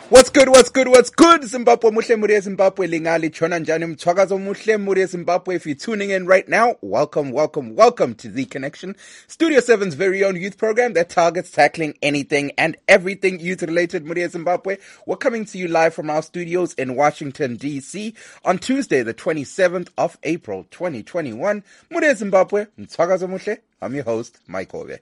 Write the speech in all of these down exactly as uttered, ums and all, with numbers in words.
What's good, what's good, what's good, Zimbabwe, muhle muri Zimbabwe, lingali, chona njani, mtwakazo muhle muri Zimbabwe. If you're tuning in right now, welcome, welcome, welcome to The Connection, Studio seven's very own youth program that targets tackling anything and everything youth-related muri Zimbabwe. We're coming to you live from our studios in Washington, D C on Tuesday, the twenty-seventh of April, twenty twenty-one. Muri Zimbabwe, mtwakazo muhle, I'm your host, Mike Ove.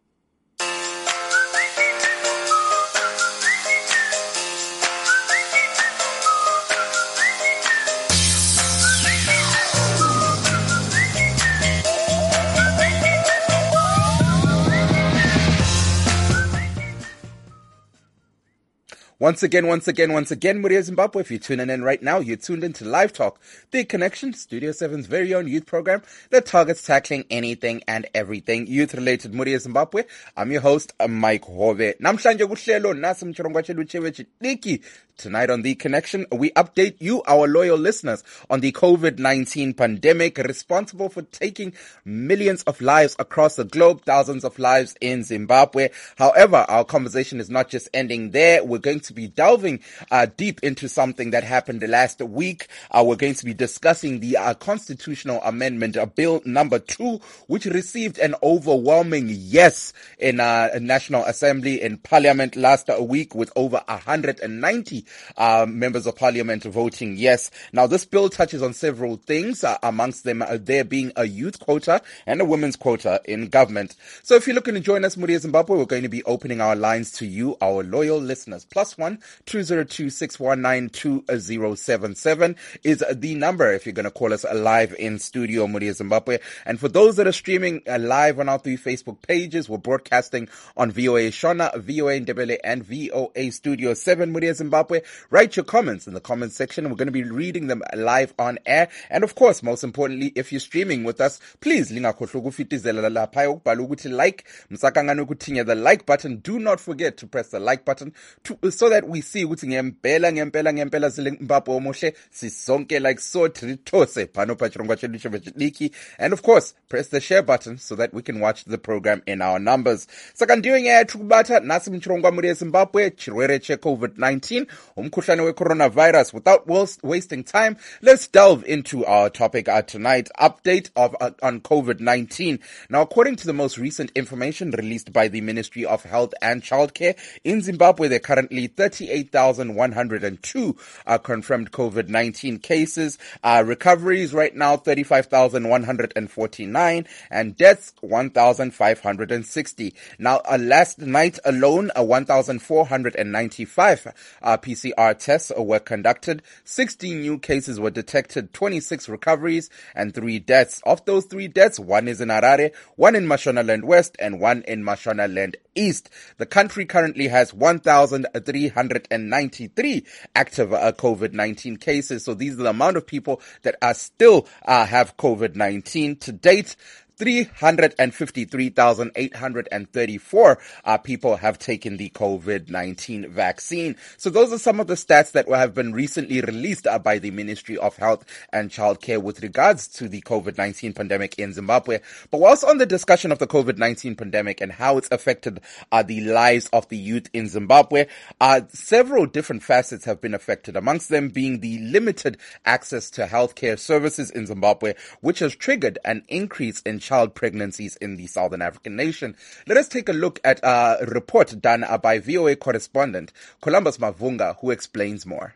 Once again, once again, once again, Muri Zimbabwe, if you're tuning in right now, you're tuned into Live Talk, The Connection, Studio seven's very own youth program that targets tackling anything and everything youth-related. Muri Zimbabwe, I'm your host, Mike Hove. Namhlanje kuhlelo nasi mchirongwa chelu chewe chitiki. Tonight on The Connection, we update you, our loyal listeners, on the covid nineteen pandemic responsible for taking millions of lives across the globe, thousands of lives in Zimbabwe. However, our conversation is not just ending there. We're going to be delving uh, deep into something that happened last week. Uh, we're going to be discussing the uh, constitutional amendment, uh, bill number two, which received an overwhelming yes in uh, National Assembly in Parliament last week, with over one hundred ninety uh, members of Parliament voting yes. Now, this bill touches on several things, uh, amongst them uh, there being a youth quota and a women's quota in government. So if you're looking to join us, Muri Zimbabwe, we're going to be opening our lines to you, our loyal listeners. Plus one two zero two six one nine two zero seven seven is the number if you're going to call us live in studio, Muri Zimbabwe. And for those that are streaming uh, live on our three Facebook pages, we're broadcasting on V O A Shona, V O A Ndebele, and V O A Studio seven, Muri Zimbabwe. Write your comments in the comments section. We're going to be reading them live on air. And of course, most importantly, if you're streaming with us, please lingakhohlwa ukufitizela lapha ukubhala ukuthi like, msakangana ukuthinya the like button. Do not forget to press the like button to, so that we see ukuthi ngempela ngempela ngempela Zimbabwe omuhle sisonke like so tritose pano pachirongwa chedu chevechidiki. And of course, press the share button so that we can watch the program in our numbers. Saka ndiyo ya tukubata nasi mchirongwa muri Zimbabwe chirwere che covid nineteen umkhuhlane we coronavirus. Without wasting time, let's delve into our topic uh, tonight. Update of uh, on covid nineteen. Now, according to the most recent information released by the Ministry of Health and Childcare, in Zimbabwe there are currently thirty-eight thousand one hundred two uh, confirmed covid nineteen cases. Uh, recoveries right now thirty-five thousand one hundred forty-nine, and deaths one thousand five hundred sixty. Now, uh, last night alone, uh, one thousand four hundred ninety-five uh, P C R tests were conducted. sixteen new cases were detected, twenty-six recoveries, and three deaths. Of those three deaths, one is in Harare, one in Mashonaland West, and one in Mashonaland East. The country currently has one thousand three hundred ninety-three active uh, covid nineteen cases. So these are the amount of people that are still uh, have covid nineteen to date. three hundred fifty-three thousand eight hundred thirty-four uh, people have taken the covid nineteen vaccine. So those are some of the stats that have been recently released uh, by the Ministry of Health and Childcare with regards to the covid nineteen pandemic in Zimbabwe. But whilst on the discussion of the covid nineteen pandemic and how it's affected uh, the lives of the youth in Zimbabwe, uh, several different facets have been affected, amongst them being the limited access to healthcare services in Zimbabwe, which has triggered an increase in child pregnancies in the Southern African nation. Let us take a look at a report done by V O A correspondent Columbus Mavunga, who explains more.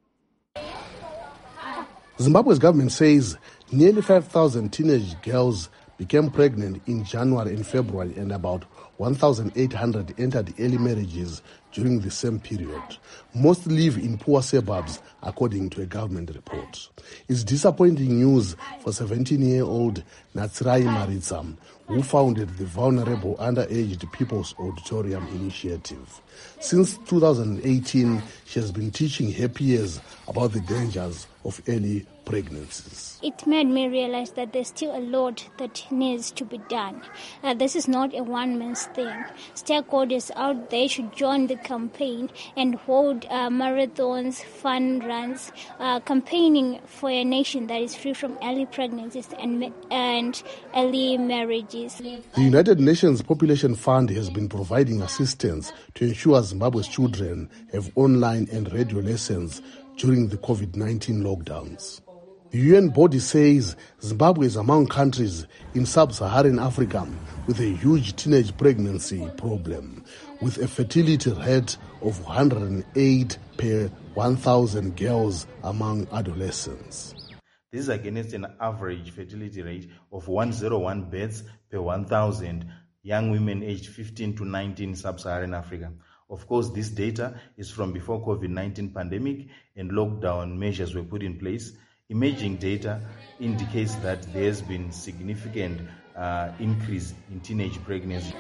Zimbabwe's government says nearly five thousand teenage girls became pregnant in January and February, and about one thousand eight hundred entered early marriages during the same period. Most live in poor suburbs, according to a government report. It's disappointing news for seventeen-year-old Natsirai Maritsam, who founded the Vulnerable Underaged People's Auditorium Initiative. Since two thousand eighteen, she has been teaching her peers about the dangers of early pregnancies. It made me realize that there's still a lot that needs to be done. Uh, this is not a one-man's thing. Stakeholders out there should join the campaign and hold uh, marathons, fun runs, uh, campaigning for a nation that is free from early pregnancies and, and early marriages. The United Nations Population Fund has been providing assistance to ensure Zimbabwe's children have online and radio lessons during the COVID nineteen lockdowns. The U N body says Zimbabwe is among countries in sub-Saharan Africa with a huge teenage pregnancy problem, with a fertility rate of one hundred eight per one thousand girls among adolescents. This is against an average fertility rate of one hundred one births per one thousand young women aged fifteen to nineteen in sub-Saharan Africa. Of course, this data is from before COVID nineteen pandemic and lockdown measures were put in place. Emerging data indicates that there's been significant uh, increase in teenage pregnancy.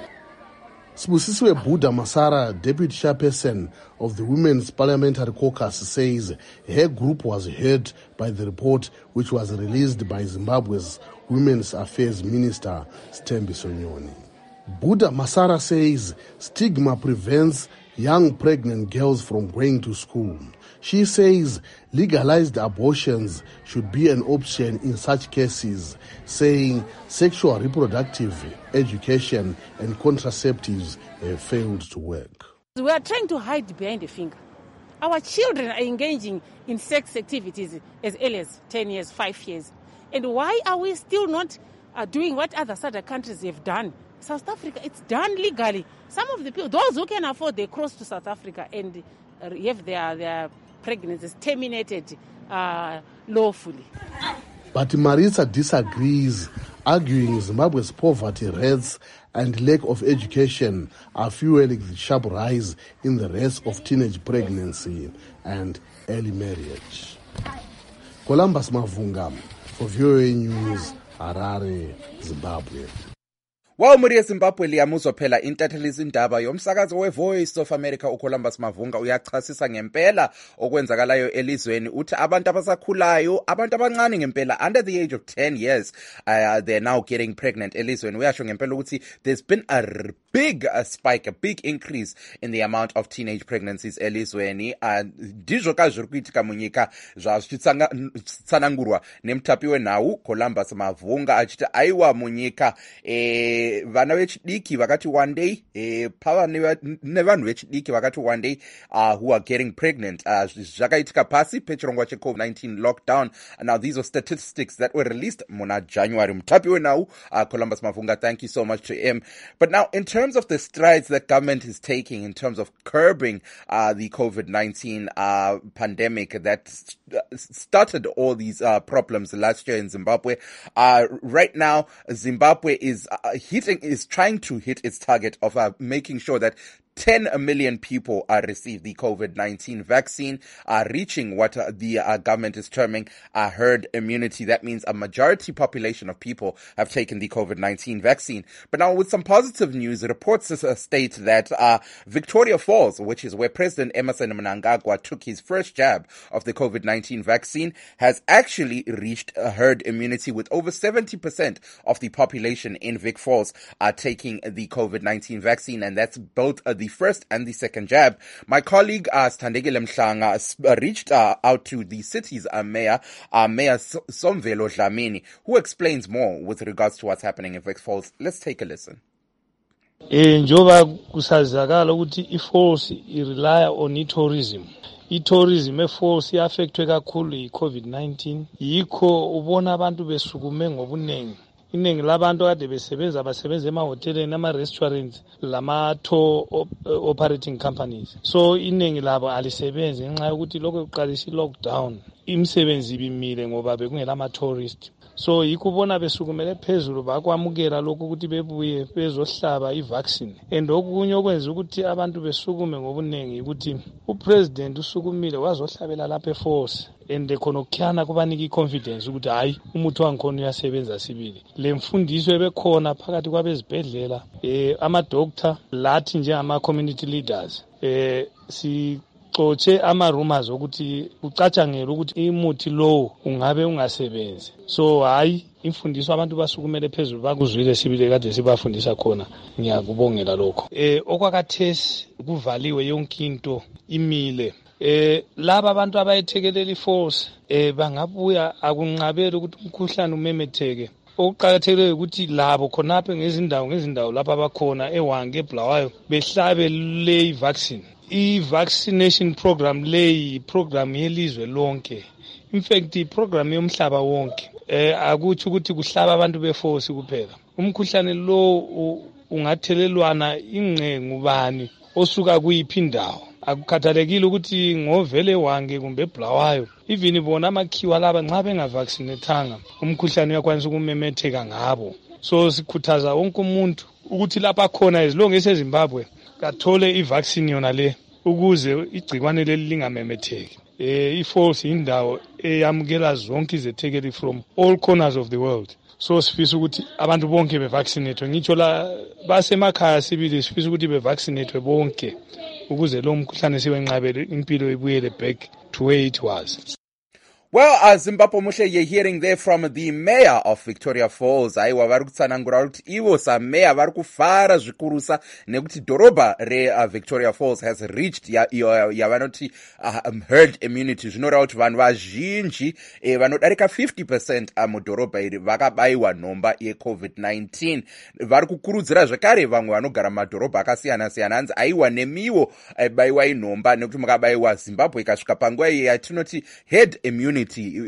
Sibusisiwe Buddha Masara, deputy chairperson of the Women's Parliamentary Caucus, says her group was heard by the report which was released by Zimbabwe's Women's Affairs Minister, Stembi Sonyoni. Buddha Masara says stigma prevents young pregnant girls from going to school. She says legalized abortions should be an option in such cases, saying sexual reproductive education and contraceptives have failed to work. We are trying to hide behind the finger. Our children are engaging in sex activities as early as ten years, five years. And why are we still not uh, doing what other other countries have done? South Africa, it's done legally. Some of the people, those who can afford, they cross to South Africa and uh, have their, their pregnancies terminated uh, lawfully. But Marisa disagrees, arguing Zimbabwe's poverty rates and lack of education are fueling the sharp rise in the rates of teenage pregnancy and early marriage. Columbus Mavunga for V O A News, Harare, Zimbabwe. Wow, muri Zimbabwe liyamuzwa phela intathelisa indaba yomsakazo we-Voice of America uColumbus Mavunga uyachasisa ngempela okwenzakalayo elizweni uthi abantu abasakhulayo abantu abancane ngempela under the age of ten years uh, they're now getting pregnant elizweni. Uyasho ngempela ukuthi there's been a big uh, spike, a big increase in the amount of teenage pregnancies elizweni. Dijo kazviri kuitika munyika zvazvichitsanangurwa nemutapiwe nawo Columbus Mavunga achiti aiwa munyika eh vana vechidiki vakati one day eh pava nevanhu vechidiki vakati one day uh, who are getting pregnant uh, zvakaitika pasi pechirongwa cheCovid nineteen lockdown. Now these are statistics that were released muna January. Mutapiwe nawo uh, Columbus Mavunga, thank you so much to him. But now in terms of the strides that government is taking in terms of curbing uh, the COVID nineteen uh, pandemic that st- started all these uh, problems last year in Zimbabwe, uh, right now Zimbabwe is uh, hitting is trying to hit its target of uh, making sure that ten million people uh, receive the COVID nineteen vaccine, uh, reaching what uh, the uh, government is terming a herd immunity. That means a majority population of people have taken the COVID nineteen vaccine. But now with some positive news, reports uh, state that uh, Victoria Falls, which is where President Emmerson Mnangagwa took his first jab of the COVID nineteen vaccine, has actually reached a herd immunity with over seventy percent of the population in Vic Falls are taking the COVID nineteen vaccine, and that's both uh, the first and the second jab. My colleague uh, Standegile Mhlanga uh, reached uh, out to the city's uh, mayor, uh, Mayor Somvelo Dlamini, who explains more with regards to what's happening in Vic Falls. Let's take a listen. Njoba kusazakala ukuthi iFalls irely on tourism. I-tourism eFalls iaffectwe kakhulu yi-COVID nineteen. Yikho ubona abantu besukume ngobunengi. Iningi labantu kade besebenza basebenza emahoteli nama-restaurants lama-tour op- operating companies. So iningi labo alisebenzi ngenxa yokuthi lokho kuqalisa i-lockdown. Imisebenzi ibimile ngoba bekungela ama-tourist. So yikubona besukumele phezulu bakwamukela lokho ukuthi bebuye bezohlaba i-vaccine. And okunye okwenza ukuthi abantu besukume ngobunengi ukuthi upresident usukumile wazohlabela lapha eFalls. And khona ukukhana kubanika i-confidence ukuthi hayi umuthi wangikhona uyasebenza sibili. Le mfundiso ebekhona phakathi kwabezibhedlela eh ama-doctor lathi njengama-community leaders eh si baxotshe ama-rumors ukuthi kucatshangela ukuthi imuthi lowo ungabe ungasebenzi. So hayi imfundiso abantu basukumele phezulu bakuzwile sibile kade sibafundisa khona. Ngiyakubongela lokho. Eh okwakathesi kuvaliwe yonke into imile. Eh laba abantu abayethekelela iforce eh bangabuya akunqabela ukuthi umkhuhlane umemetheke. Okuqakathekile ukuthi labo khonaphe ngezindawo ngezindawo lapha abakhona eWange eBulawayo behlabe le vaccine. I-vaccination program leyi program yelizwe lonke. In fact i-program yomhlaba wonke. Eh akuthi ukuthi kuhlaba abantu beforce kuphela. Umkhuhlane lo ungathelelwana ingcengu bani osuka kuyiphi indawo. Akukhathalekile ukuthi ngovele Wange kumbe eBulawayo. Even bona amakhiwa laba nxa bengavaccinatanga umkhuhlane uyakwanisa ukumemetheka ngabo. So sikhuthaza wonke umuntu ukuthi lapha khona as long as eZimbabwe kathole ivaccine yona le ukuze igcikwane leli lingamemetheki. Eh iforce indawo eyamukela zonke izethekeli from all corners of the world. So sifisa ukuthi abantu bonke bevaccinate. Ngitsho la basemakhaya sibili sifisa ukuthi bevaccinate bonke ukuze lo mkhuhlane siwenqabele impilo ibuyele back to where it was. Well, uh, Zimbabwe Mushe, you're hearing there from the mayor of Victoria Falls. Aiwa vari kutsanangura kuti ivo sameya vari kufara zvikurusa nekuti dhorobha re uh, Victoria Falls has reached yavanoti ya, ya uh, um, herd immunity. Zvinoreva kuti vanhu vazhinji eh, vanodarika fifty percent uh, mudhorobha iri vakabayiwa nhomba yecovid nineteen. Vari kukurudzira zvekare vamwe vanogara mumadhorobha akasiyana siyana hanzi aiwa nemiwo aibayiwai nhomba nekuti mukabayiwa Zimbabwe ikasvika panguva iyi yatinoti herd immunity.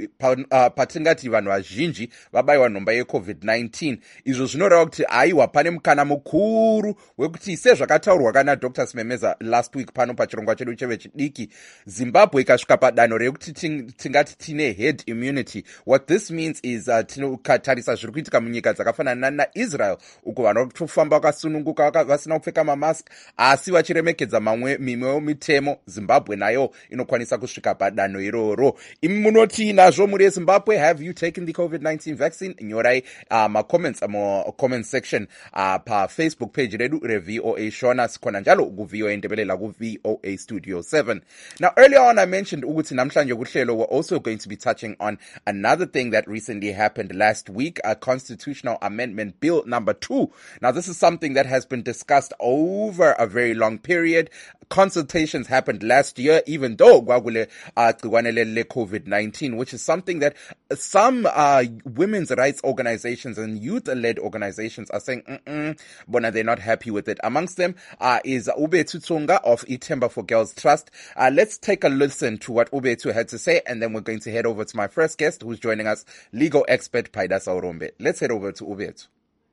Patingati vanhu vazhinji vabayiwa nhomba yecovid nineteen. Izvo zvinoreva kuti aiwa pane mukana mukuru wekuti sezvakataurwa kana Doctor Simemeza last week pano pachirongwa chedu chevechidiki, Zimbabwe ikasvika padanho rekuti tingati tine herd immunity. What this means is uh, tinotarisa zviri kuitika munyika dzakafanana naIsrael uko vanhu vakutofamba vakasununguka vasina kupfeka mamask asi vachiremekedza mamwe mimwewo mitemo. Zimbabwe nayo inokwanisa kusvika padanho iroro. Munoti nazvo muri eZimbabwe, have you taken the covid nineteen vaccine? Nyorai uh, ma comments amo comment section uh, pa Facebook page redu re V O A Shona sikona njalo ku V O A Ndebelela ku V O A Studio seven. Now earlier on I mentioned ukuthi namhlanje kuhlelo we're also going to be touching on another thing that recently happened last week, a constitutional amendment bill number two. Now this is something that has been discussed over a very long period. Consultations happened last year, even though gwagule uh, COVID nineteen, which is something that some uh, women's rights organizations and youth-led organizations are saying, mm-mm, bona, they're not happy with it. Amongst them uh, is Ubetu Tsonga of Itemba for Girls Trust. Uh, let's take a listen to what Ubetu had to say, and then we're going to head over to my first guest who's joining us, legal expert Paida Saurombe. Let's head over to Ubetu.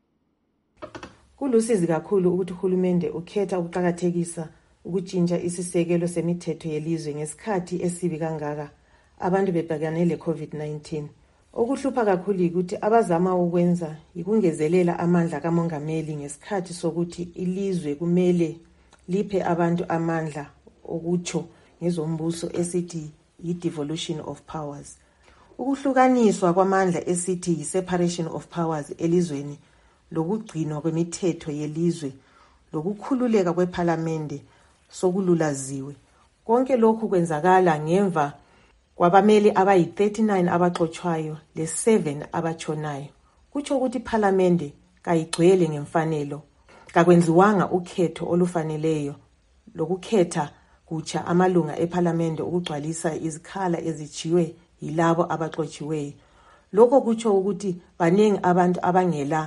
Kulusizi kakhulu ukuthi uhulumende ukhetha ukuqhakathekisa ukutshintsha isisekelo semithetho yelizwe ngesikhathi esibi kangaka abantu bebhekane leCovid nineteen. Okuhlupha kakhulu ukuthi abazama ukwenza ikungezelela amandla kamongameli ngesikhathi sokuthi ilizwe kumele liphe abantu amandla okutsho ngezombuso esithi yi-devolution of powers. Ukuhlukaniswa kwamandla esithi yi-separation of powers elizweni, lokugcinwa kwemithetho yelizwe, lokukhululeka kwePhalamende sokululaziwe. Konke lokhu kwenzakala ngemva kwabameli abayi thirty-nine abaxotshwayo le seven abatshonayo. Kutsho ukuthi iPhalamende kayigcwele ngemfanelo, kakwenziwanga ukhetho olufaneleyo lokukhetha kutsha amalunga ePhalamende ukugcwalisa izikhala ezijiwe yilabo abaxotshiweyo. Lokho kutsho ukuthi baningi abantu abangela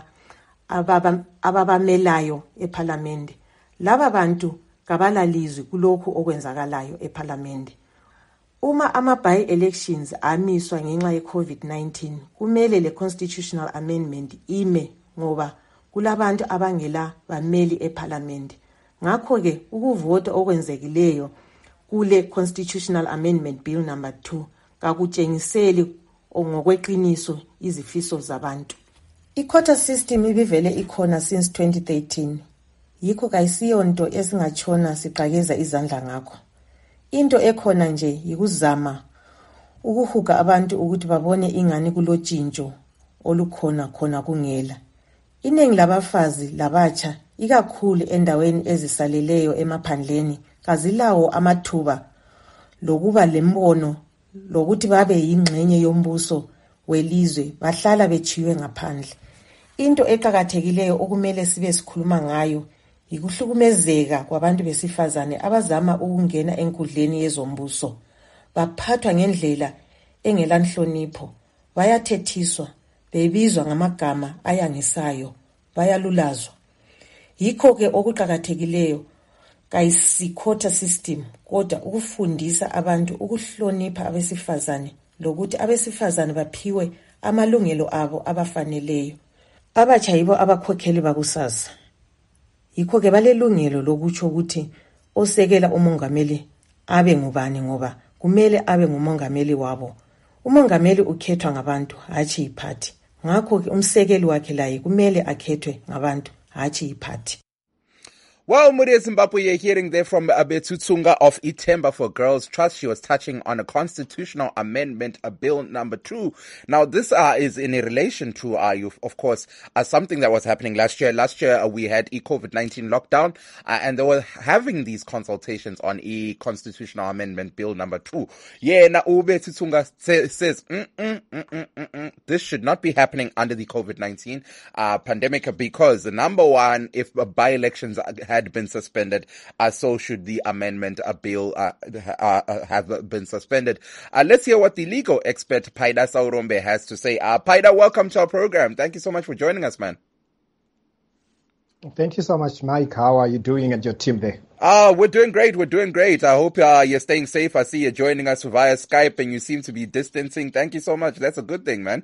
ababamelayo ePhalamende. Laba bantu kabalalizwi kulokhu okwenzakalayo ePhalamende. Uma ama-by-elections amiswa ngenxa ye-COVID nineteen, kumele le constitutional amendment ime ngoba kulabantu abangela bameli ePhalamende. Ngakho-ke ukuvota okwenzekileyo kule constitutional amendment bill number two kakutshengiseli ngokweqiniso izifiso zabantu. I-quota system ibivele ikhona since twenty thirteen. Yikho kayisiyonto esingachona siqakeza izandla ngakho. Into ekhona nje yikuzama ukuhuga abantu ukuthi babone ingani kulotshintsho olukhona khona kungela. Iningi labafazi labatsha ikakhulu endaweni ezisaleleyo emaphandleni kazilawo amathuba lokuba lembono lokuthi babe yingxenye yombuso welizwe bahlala bechiwe ngaphandle. Into eqhakathekileyo okumele sibe sikhuluma ngayo yikuhlukumezeka kwabantu besifazane abazama ukungena enkundleni yezombuso. Baphathwa ngendlela engelanhlonipho, bayathethiswa, bebizwa ngamagama ayangisayo, bayalulazwa. Yikho ke okuqhakathekileyo kayisikhotha system kodwa ukufundisa abantu ukuhlonipha abesifazane lokuthi abesifazane baphiwe amalungelo abo abafaneleyo. Abatsha yibo abakhokheli bakusasa. Yikho ke balelungelo lokutsho ukuthi osekela umongameli abe ngubani ngoba kumele abe ngumongameli wabo. Umongameli ukhethwa ngabantu hatshi iphathi. Ngakho ke umsekeli wakhe laye kumele akhethwe ngabantu hatshi iphathi. Well, Muria Zimbabwe, you're hearing there from Abetu Tsunga of Itemba for Girls Trust. She was touching on a constitutional amendment, a bill number two. Now, this uh, is in relation to, uh, you, of course, uh, something that was happening last year. Last year, uh, we had a COVID nineteen lockdown, uh, and they were having these consultations on a constitutional amendment, bill number two. Yeah, now Abetu Tsunga say, says, mm, mm, mm, mm, mm, mm. This should not be happening under the COVID nineteen uh, pandemic because, the number one, if uh, by-elections had been suspended, uh, so should the amendment uh, bill uh, uh, have been suspended. Uh, let's hear what the legal expert Paida Saurombe has to say. Uh, Paida, welcome to our program. Thank you so much for joining us, man. Thank you so much, Mike. How are you doing and your team there? Uh, we're doing great. We're doing great. I hope uh, you're staying safe. I see you joining us via Skype and you seem to be distancing. Thank you so much. That's a good thing, man.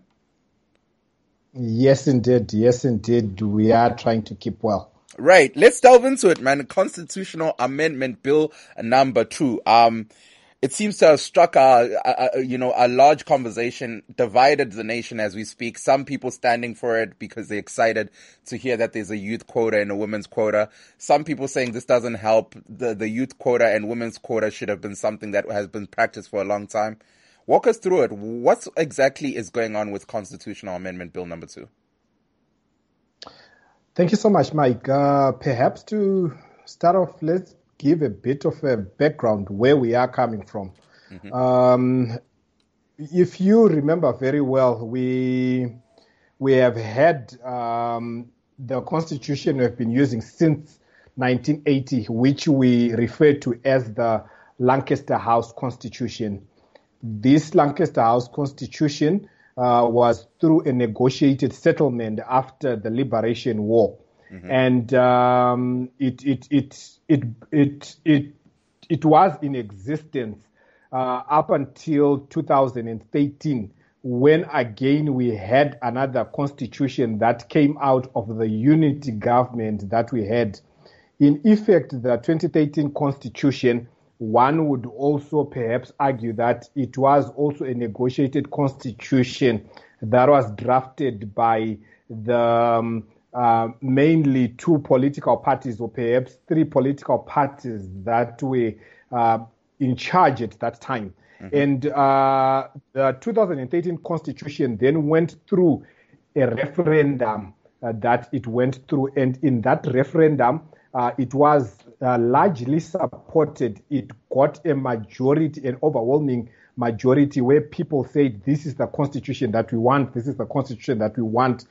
Yes, indeed. Yes, indeed. We are trying to keep well. Right. Let's delve into it, man. Constitutional Amendment Bill number two. Um, it seems to have struck a, a, a, you know, a large conversation, divided the nation as we speak. Some people standing for it because they're excited to hear that there's a youth quota and a women's quota. Some people saying this doesn't help. The, the youth quota and women's quota should have been something that has been practiced for a long time. Walk us through it. What exactly is going on with Constitutional Amendment Bill number two? Thank you so much, Mike. Uh, perhaps to start off, let's give a bit of a background where we are coming from. Mm-hmm. Um, if you remember very well, we we have had um, the constitution we've been using since nineteen eighty, which we refer to as the Lancaster House Constitution. This Lancaster House Constitution Uh, was through a negotiated settlement after the Liberation War, mm-hmm. and um, it, it it it it it it was in existence uh, up until two thousand thirteen, when again we had another constitution that came out of the unity government that we had. In effect, the twenty thirteen constitution, one would also perhaps argue that it was also a negotiated constitution that was drafted by the um, uh, mainly two political parties, or perhaps three political parties that were uh, in charge at that time. Mm-hmm. And uh, the two thousand thirteen constitution then went through a referendum uh, that it went through. And in that referendum, uh, it was Uh, largely supported. It got a majority, an overwhelming majority, where people said, this is the constitution that we want, this is the constitution that we want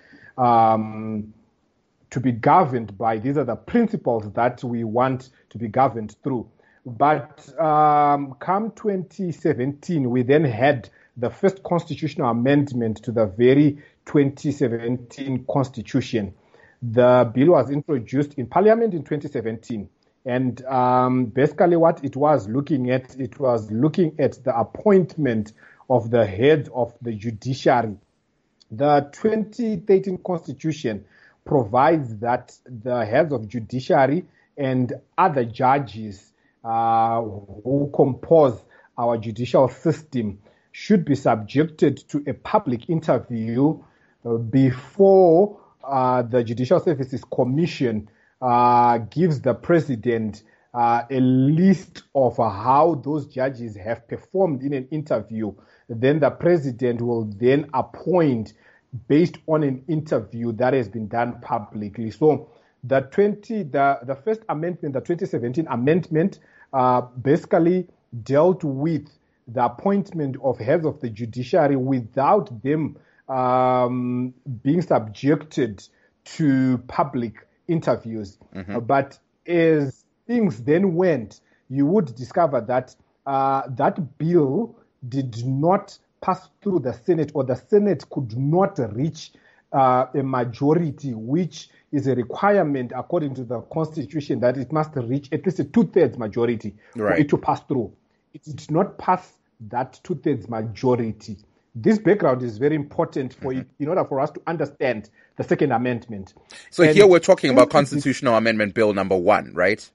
um, to be governed by. These are the principles that we want to be governed through. But um, come twenty seventeen, we then had the first constitutional amendment to the very twenty seventeen constitution. The bill was introduced in Parliament in twenty seventeen. And um, basically what it was looking at, it was looking at the appointment of the head of the judiciary. The twenty thirteen constitution provides that the heads of judiciary and other judges uh, who compose our judicial system should be subjected to a public interview uh, before uh, the Judicial Services Commission Uh, gives the president uh, a list of uh, how those judges have performed in an interview. Then the president will then appoint based on an interview that has been done publicly. So the twenty, the, the first amendment, the twenty seventeen amendment, uh, basically dealt with the appointment of heads of the judiciary without them um, being subjected to public interviews. Mm-hmm. Uh, but as things then went, you would discover that uh, that bill did not pass through the Senate, or the Senate could not reach uh, a majority, which is a requirement according to the Constitution that it must reach at least a two-thirds majority right. for it to pass through. It did not pass that two-thirds majority. This background is very important for mm-hmm. it, in order for us to understand the Second Amendment. So and here we're talking about Constitutional the, Amendment Bill number one, right?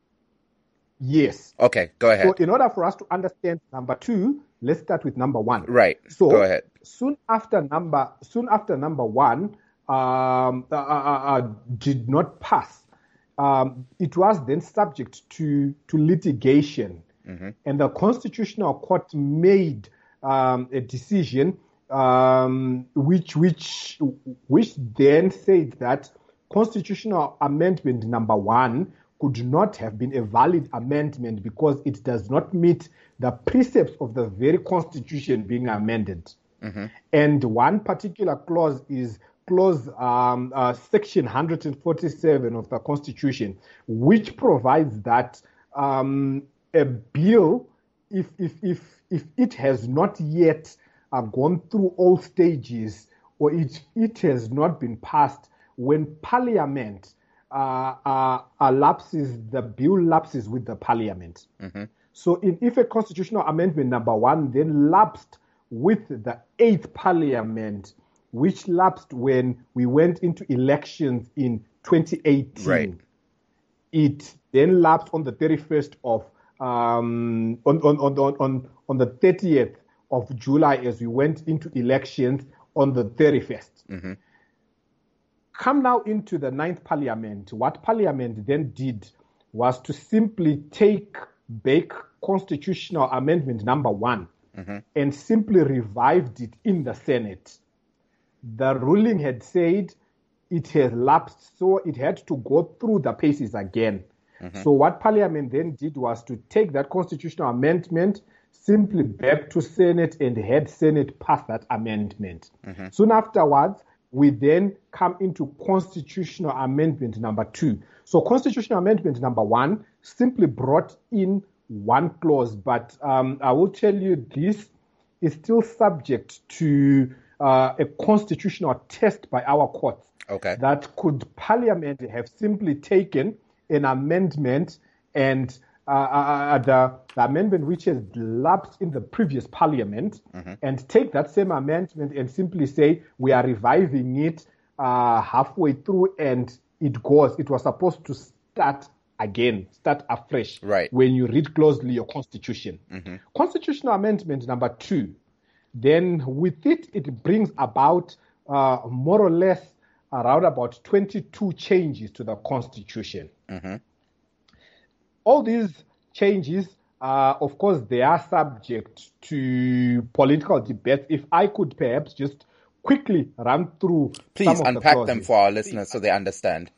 Yes. Okay, go ahead. So in order for us to understand number two, let's start with number one. Right. So go ahead. Soon after number, soon after number one um, uh, uh, uh, did not pass, um, it was then subject to to litigation, mm-hmm. and the Constitutional Court made um, a decision um, which which which then said that Constitutional Amendment number one could not have been a valid amendment because it does not meet the precepts of the very Constitution being amended. Mm-hmm. And one particular clause is clause um, uh, section one forty-seven of the Constitution, which provides that um, a bill, if if if if it has not yet uh, gone through all stages, or it it has not been passed, when Parliament uh, uh, uh, lapses, the bill lapses with the Parliament. Mm-hmm. So in, if a constitutional amendment number one then lapsed with the eighth Parliament, which lapsed when we went into elections in twenty eighteen, right. it then lapsed on the thirty-first of um, on, on, on, on, on the thirtieth of July as we went into elections on the thirty-first. Mm-hmm. Come now into the ninth Parliament. What Parliament then did was to simply take back Constitutional Amendment number one mm-hmm. and simply revived it in the Senate. The ruling had said it has lapsed, so it had to go through the paces again. Mm-hmm. So what Parliament then did was to take that constitutional amendment simply back to Senate and had Senate pass that amendment. Mm-hmm. Soon afterwards, we then come into Constitutional Amendment number two. So Constitutional Amendment number one simply brought in one clause, but um, I will tell you this is still subject to uh, a constitutional test by our courts. Okay. That could Parliament have simply taken an amendment and uh, uh, the, the amendment which has lapsed in the previous Parliament mm-hmm. and take that same amendment and simply say we are reviving it uh, halfway through and it goes. It was supposed to start again, start afresh. Right. When you read closely your constitution. Mm-hmm. Constitutional Amendment number two, then with it, it brings about uh, more or less around about twenty-two changes to the constitution. Mm-hmm. All these changes, uh, of course, they are subject to political debate. If I could perhaps just quickly run through Please some of unpack the them for our listeners so they understand.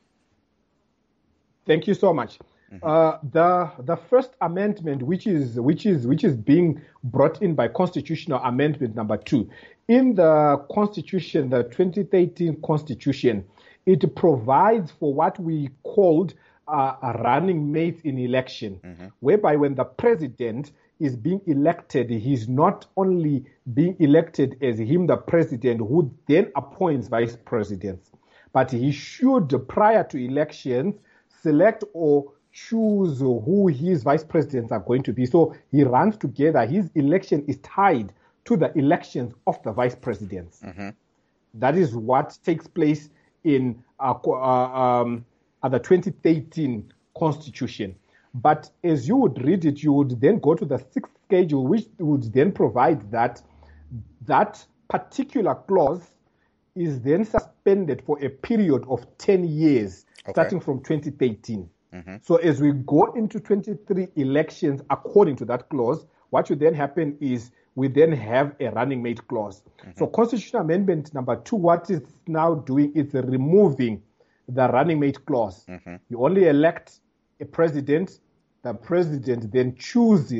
Thank you so much. Mm-hmm. Uh, the the first amendment, which is which is which is being brought in by Constitutional Amendment number two, in the Constitution, the twenty thirteen Constitution, it provides for what we called uh, a running mate in election, mm-hmm. whereby when the president is being elected, he's not only being elected as him, the president, who then appoints vice presidents, but he should, prior to elections, select or choose who his vice presidents are going to be. So he runs together. His election is tied to the elections of the vice presidents. Mm-hmm. That is what takes place in uh, uh, um, uh, the twenty thirteen Constitution. But as you would read it, you would then go to the sixth schedule, which would then provide that that particular clause is then suspended for a period of ten years, okay. starting from twenty thirteen. Mm-hmm. So as we go into twenty-three elections, according to that clause, what should then happen is we then have a running mate clause. Mm-hmm. So Constitutional Amendment number two, what it's now doing is removing the running mate clause. Mm-hmm. You only elect a president. The president then chooses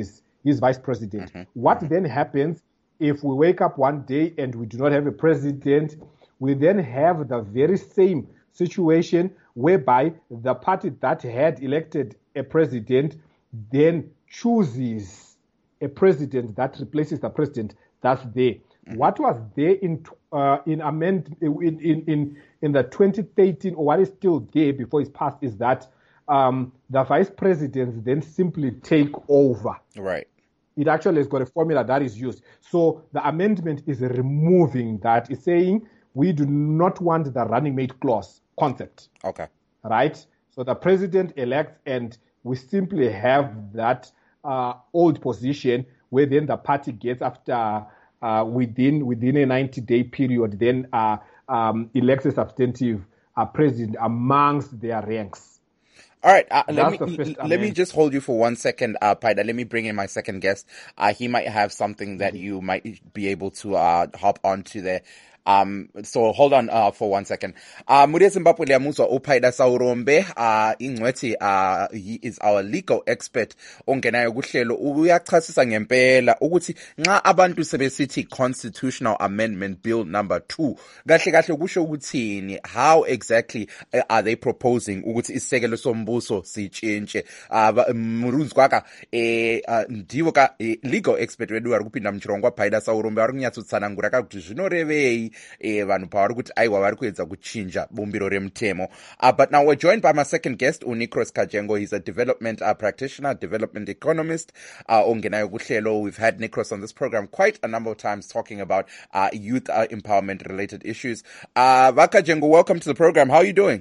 his vice president. Mm-hmm. What Mm-hmm. then happens if we wake up one day and we do not have a president? We then have the very same situation whereby the party that had elected a president then chooses a president that replaces the president that's there. Mm-hmm. What was there in uh, in amend in, in in in the twenty thirteen, or what is still there before it's passed, is that um, the vice presidents then simply take over. Right. It actually has got a formula that is used. So the amendment is removing that. It's saying we do not want the running mate clause concept. Okay. Right? So the president elects, and we simply have that uh, old position where then the party gets, after uh, within within a ninety-day period, then uh, um, elects a substantive uh, president amongst their ranks. All right, uh, let me That's the first let me just hold you for one second, uh, Paida. Let me bring in my second guest. Uh, he might have something that you might be able to uh, hop onto there. Um, so hold on uh, for one second. Uh, Muria Zimbabwe liamuzwa uPaida Saurombe, uh, ingcwethi, uh, he is our legal expert ongenayo kuhlelo. Uyachasisa ngempela ukuthi nxa abantu sebesithi constitutional amendment bill number two, kahle kahle kusho ukuthini? How exactly uh, are they proposing ukuthi isisekelo sombuso sitshintshe? Uh, Murunzwaka, eh, uh, ndiwo ka eh, legal expert wedu ari kupinda mchirongwa Paida Saurombe ari kunyatsotsana kuti zvinorevei eh vanhu pavari kuti aiwa vari kuedza kuchinja bumbiro remutemo. Uh, but now we're joined by my second guest, uNicros Kajengo. He's a development uh, practitioner, development economist. Uh, ongenayo kuhlelo. We've had Nicros on this program quite a number of times talking about uh, youth uh, empowerment related issues. Uh, Vakajengo, welcome to the program. How are you doing?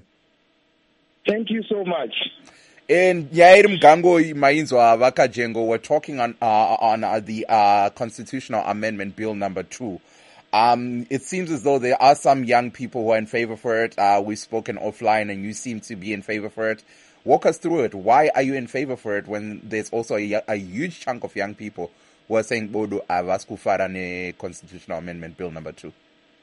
Thank you so much. In Yair Mgango Mainzwa Vakajengo, we're talking on uh, on uh, the uh, constitutional amendment bill number two. Um, it seems as though there are some young people who are in favor for it. Uh, we've spoken offline and you seem to be in favor for it. Walk us through it. Why are you in favor for it when there's also a, a huge chunk of young people who are saying, Bodo Avaskufara ne constitutional amendment bill number two?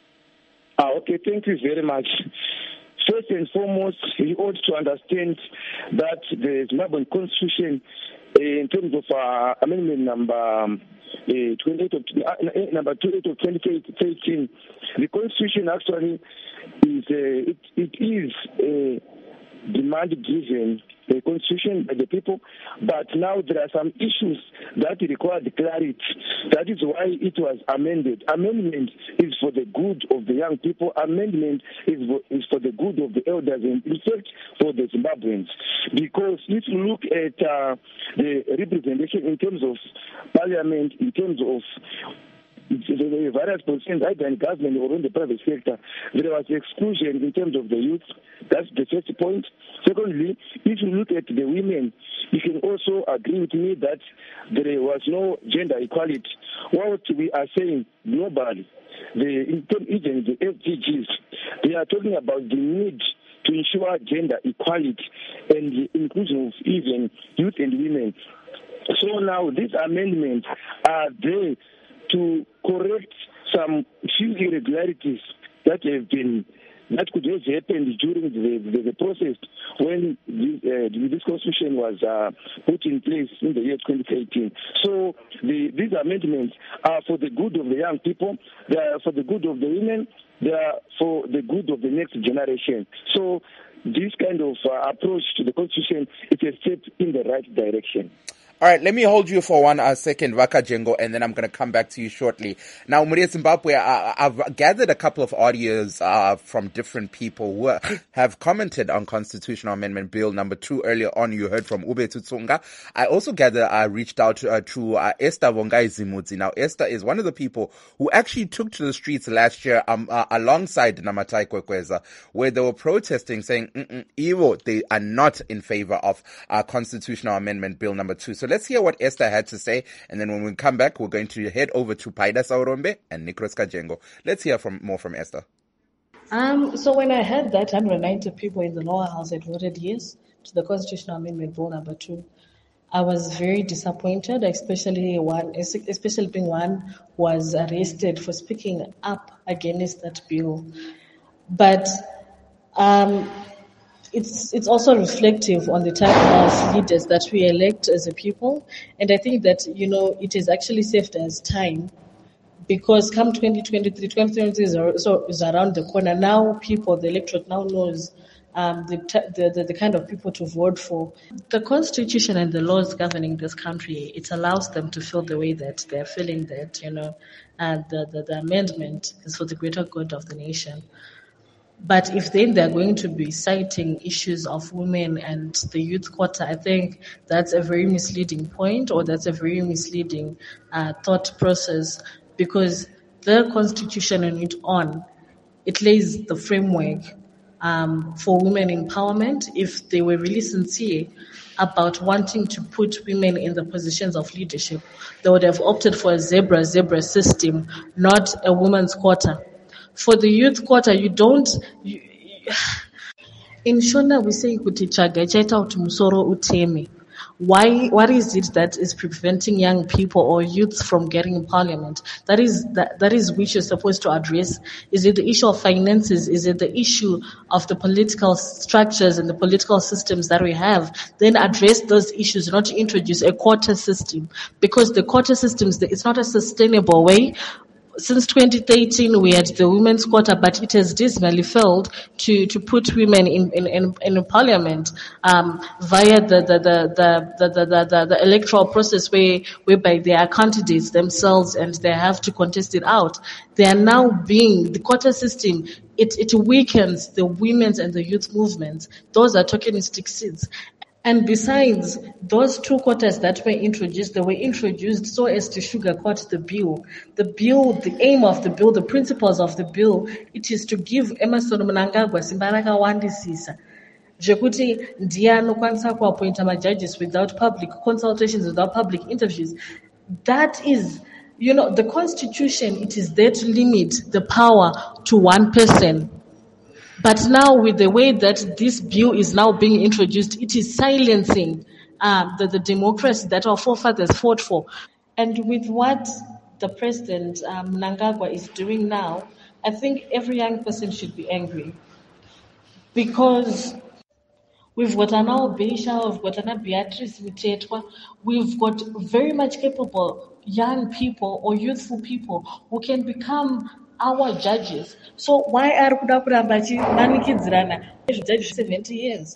Ah, okay, thank you very much. First and foremost, we ought to understand that the Zimbabwean constitution, in terms of uh, amendment number um, Uh, twenty-eight of, uh, number twenty-eight of twenty thirteen, the constitution actually is uh, it, it is a demand driven the constitution by the people, but now there are some issues that require clarity. That is why it was amended. Amendment is for the good of the young people. Amendment is for, is for the good of the elders, and in fact for the Zimbabweans. Because if you look at uh, the representation in terms of parliament, in terms of the various positions either in government or in the private sector, there was exclusion in terms of the youth. That's the first point. Secondly, if you look at the women, you can also agree with me that there was no gender equality. What we are saying globally, the, even the S D Gs, they are talking about the need to ensure gender equality and the inclusion of even youth and women. So now these amendments are there to correct some few irregularities that have been that could have happened during the, the, the process when this, uh, this constitution was uh, put in place in the year twenty eighteen. So the, these amendments are for the good of the young people, they are for the good of the women, they are for the good of the next generation. So this kind of uh, approach to the constitution is a step in the right direction. All right, let me hold you for one uh, second, Vakajengo, and then I'm going to come back to you shortly. Now, Muria Zimbabwe, uh, I've gathered a couple of audios uh, from different people who uh, have commented on Constitutional Amendment Bill number two. Earlier on, you heard from Ube Tutsunga. I also gather I uh, reached out to, uh, to uh, Esther Vongai Zimudzi. Now, Esther is one of the people who actually took to the streets last year um, uh, alongside Namatai Kwekweza, where they were protesting, saying, Evo, they are not in favor of uh, Constitutional Amendment Bill number two. So let's hear what Esther had to say, and then when we come back, we're going to head over to Paida Saurombe and Nicros Kajengo. Let's hear from more from Esther. Um, so when I heard that one hundred ninety people in the lower house had voted yes to the Constitutional Amendment Bill number two, I was very disappointed, especially one, especially being one who was arrested for speaking up against that bill. But um, it's it's also reflective on the type of leaders that we elect as a people. And I think that, you know, it has actually saved us time, because come twenty twenty-three, twenty twenty-three is, also, is around the corner. Now people, the electorate now knows um, the, the, the the kind of people to vote for. The constitution and the laws governing this country, it allows them to feel the way that they're feeling, that, you know, uh, the, the, the amendment is for the greater good of the nation. But if then they're going to be citing issues of women and the youth quota, I think that's a very misleading point, or that's a very misleading uh, thought process, because the constitution on its own, it lays the framework um, for women empowerment. If they were really sincere about wanting to put women in the positions of leadership, they would have opted for a zebra zebra system, not a woman's quota. For the youth quota, you don't. You, in Shona, we say kuti chaga chaita kuti musoro uteme. Why? What is it that is preventing young people or youth from getting in parliament? That is that, that is which you're supposed to address. Is it the issue of finances? Is it the issue of the political structures and the political systems that we have? Then address those issues, not introduce a quota system, because the quota systems, it's not a sustainable way. Since twenty thirteen, we had the women's quota, but it has dismally failed to, to put women in, in, in, in parliament um, via the the, the, the, the, the, the, the electoral process, where, whereby they are candidates themselves and they have to contest it out. They are now being, the quota system, it, it weakens the women's and the youth movements. Those are tokenistic seats. And besides, those two quotas that were introduced, they were introduced so as to sugarcoat the bill. The bill, the aim of the bill, the principles of the bill, it is to give Emmerson Mnangagwa simba rakawandisisa zvekuti ndiye anokwanisa kuappointa majudges without public consultations, without public interviews. That is, you know, the constitution, it is there to limit the power to one person. But now, with the way that this bill is now being introduced, it is silencing um, the, the democracy that our forefathers fought for. And with what the president, um, Mnangagwa, is doing now, I think every young person should be angry. Because we've got an Albesha, we've got an Beatrice Mutetwa, we've got very much capable young people or youthful people who can become our judges. So why are kuda kuramba chimanikidzirana judges seventy years?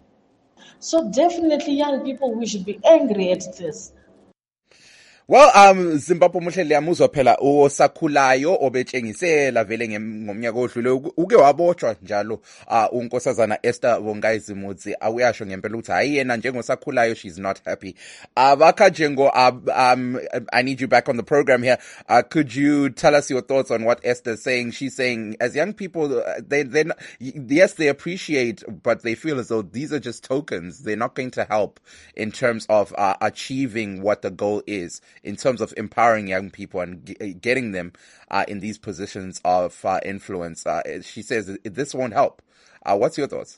So definitely young people, we should be angry at this. Well, um, Zimbabwe Muhle liyamuzwa phela osakhulayo obetshengisela vele ngomnyaka odlule uke wabotshwa njalo uh, unkosazana Esther Bongayizimudzi awuyasho ngempela ukuthi hayi yena njengosakhulayo she's not happy. Avaka Jengo, um, I need you back on the program here. Uh, could you tell us your thoughts on what Esther's saying? She's saying as young people, they they yes they appreciate, but they feel as though these are just tokens. They're not going to help in terms of uh, achieving what the goal is, in terms of empowering young people and g- getting them uh, in these positions of uh, influence. Uh, she says this won't help. Uh, what's your thoughts?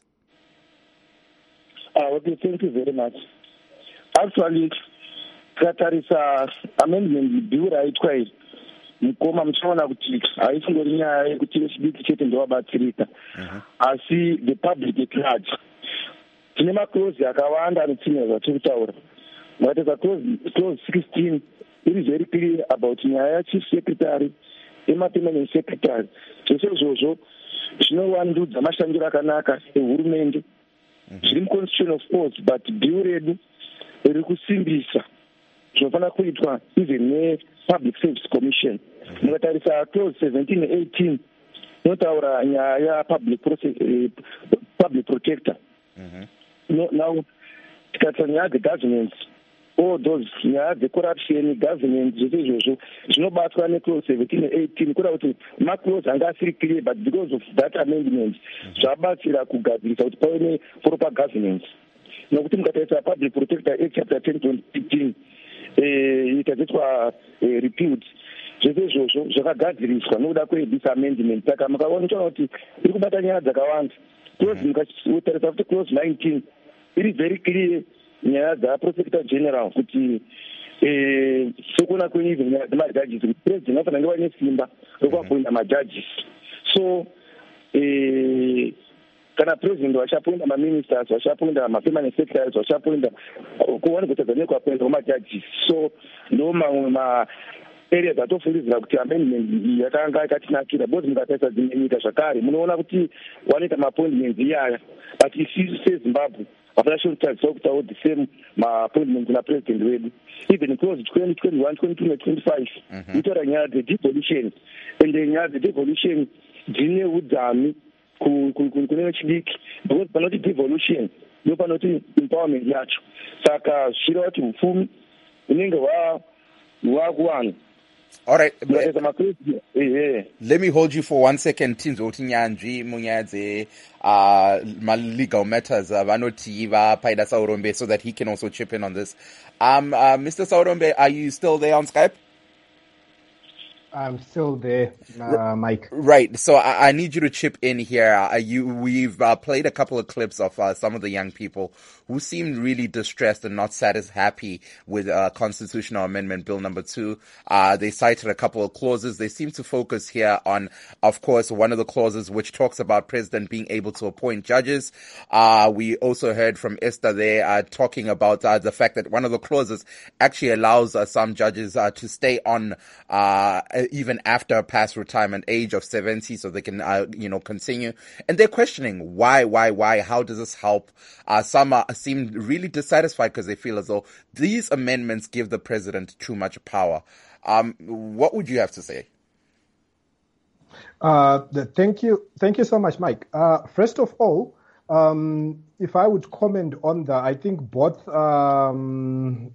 Uh, okay, thank you very much. Actually, Katarisa amendment bill yaitwa iyi mukoma muchaona kuti haisingori nyaya yekuti vechidiki chete ndovabatsirika asi the public at large. Tine maclose akawanda anotsinya zvatiri kutaura. Mukatedza clause sixteen, it is very clear about nyaya chief secretary emapermanent secretary. Zvese izvozvo zvinovandudza mashandiro akanaka ehurumende zviri muconstitution of course, but bill redu riri kusimbisa zvinofanira kuitwa even nepublic service commission. Mukatarisa clause seventeen eighteen inotaura nyaya public public protector. No, now tikatarisa nyaya dzegovernance, all those nyaya dzecorruption governance zvese izvozvo zvinobatwa neclause seventeen eighteen kuda kuti maclause anga asiri clear, but because of that amendment zvabatsira kugadzirisa kuti pave neproper governance. Nokuti mukatarisa public protector act chapter ten twenty fifteen ikazoitwa repealed, zvese izvozvo zvakagadziriswa nokuda kwethis amendment. Saka mukaona kuti iri kubata nyaya dzakawanda. Clause mukatarisa futi clause nineteen iri very clear nyaya dzaprosector general kuti sekuona kweivhe nyaya dzemajudges kuti president anofanira kunge vaine simba rekuappointa majudges. So kana president vachapoinda maministers vachapoinda mapermanent secretaries vachapoinda kuona kuti dzane kwapoinda vamajudges. So ndo mamwe ma areas atofungidzira kuti amendment iyi yakanga yakatinakira because mukatarisa dzimwe nyika zvakare munoona kuti wanoita maappointments iyaya but isisu sezimbabwe hapana shortcuts okutawo the same maappointments na president wedu even close twenty twenty-one twenty-two twenty-five itaura nyaya dzedevolution ende nyaya dzedevolution dzine udzami kune chidiki because panoti devolution ndo panoti empowerment yacho saka zvichireva kuti upfumi unenge hwakuwana. All right. Let me hold you for one second. Teams oti nyanzvi munyaya dze uh legal matters vanoti vapaida Saurombe so that he can also chip in on this. Um uh, Mister Saurombe, are you still there on Skype? I'm still there, uh, Mike. Right. So I, I need you to chip in here. Uh, you, we've uh, played a couple of clips of uh, some of the young people who seemed really distressed and not satisfied, happy with uh, Constitutional Amendment Bill number two. Uh, they cited a couple of clauses. They seem to focus here on, of course, one of the clauses which talks about president being able to appoint judges. Uh, we also heard from Esther there uh, talking about uh, the fact that one of the clauses actually allows uh, some judges uh, to stay on uh even after past retirement age of seventy, so they can, uh, you know, continue. And they're questioning why, why, why, how does this help? Uh, some uh, seem really dissatisfied because they feel as though these amendments give the president too much power. Um, what would you have to say? Uh, the, thank you. Thank you so much, Mike. Uh, first of all, um, if I would comment on the, I think both, um,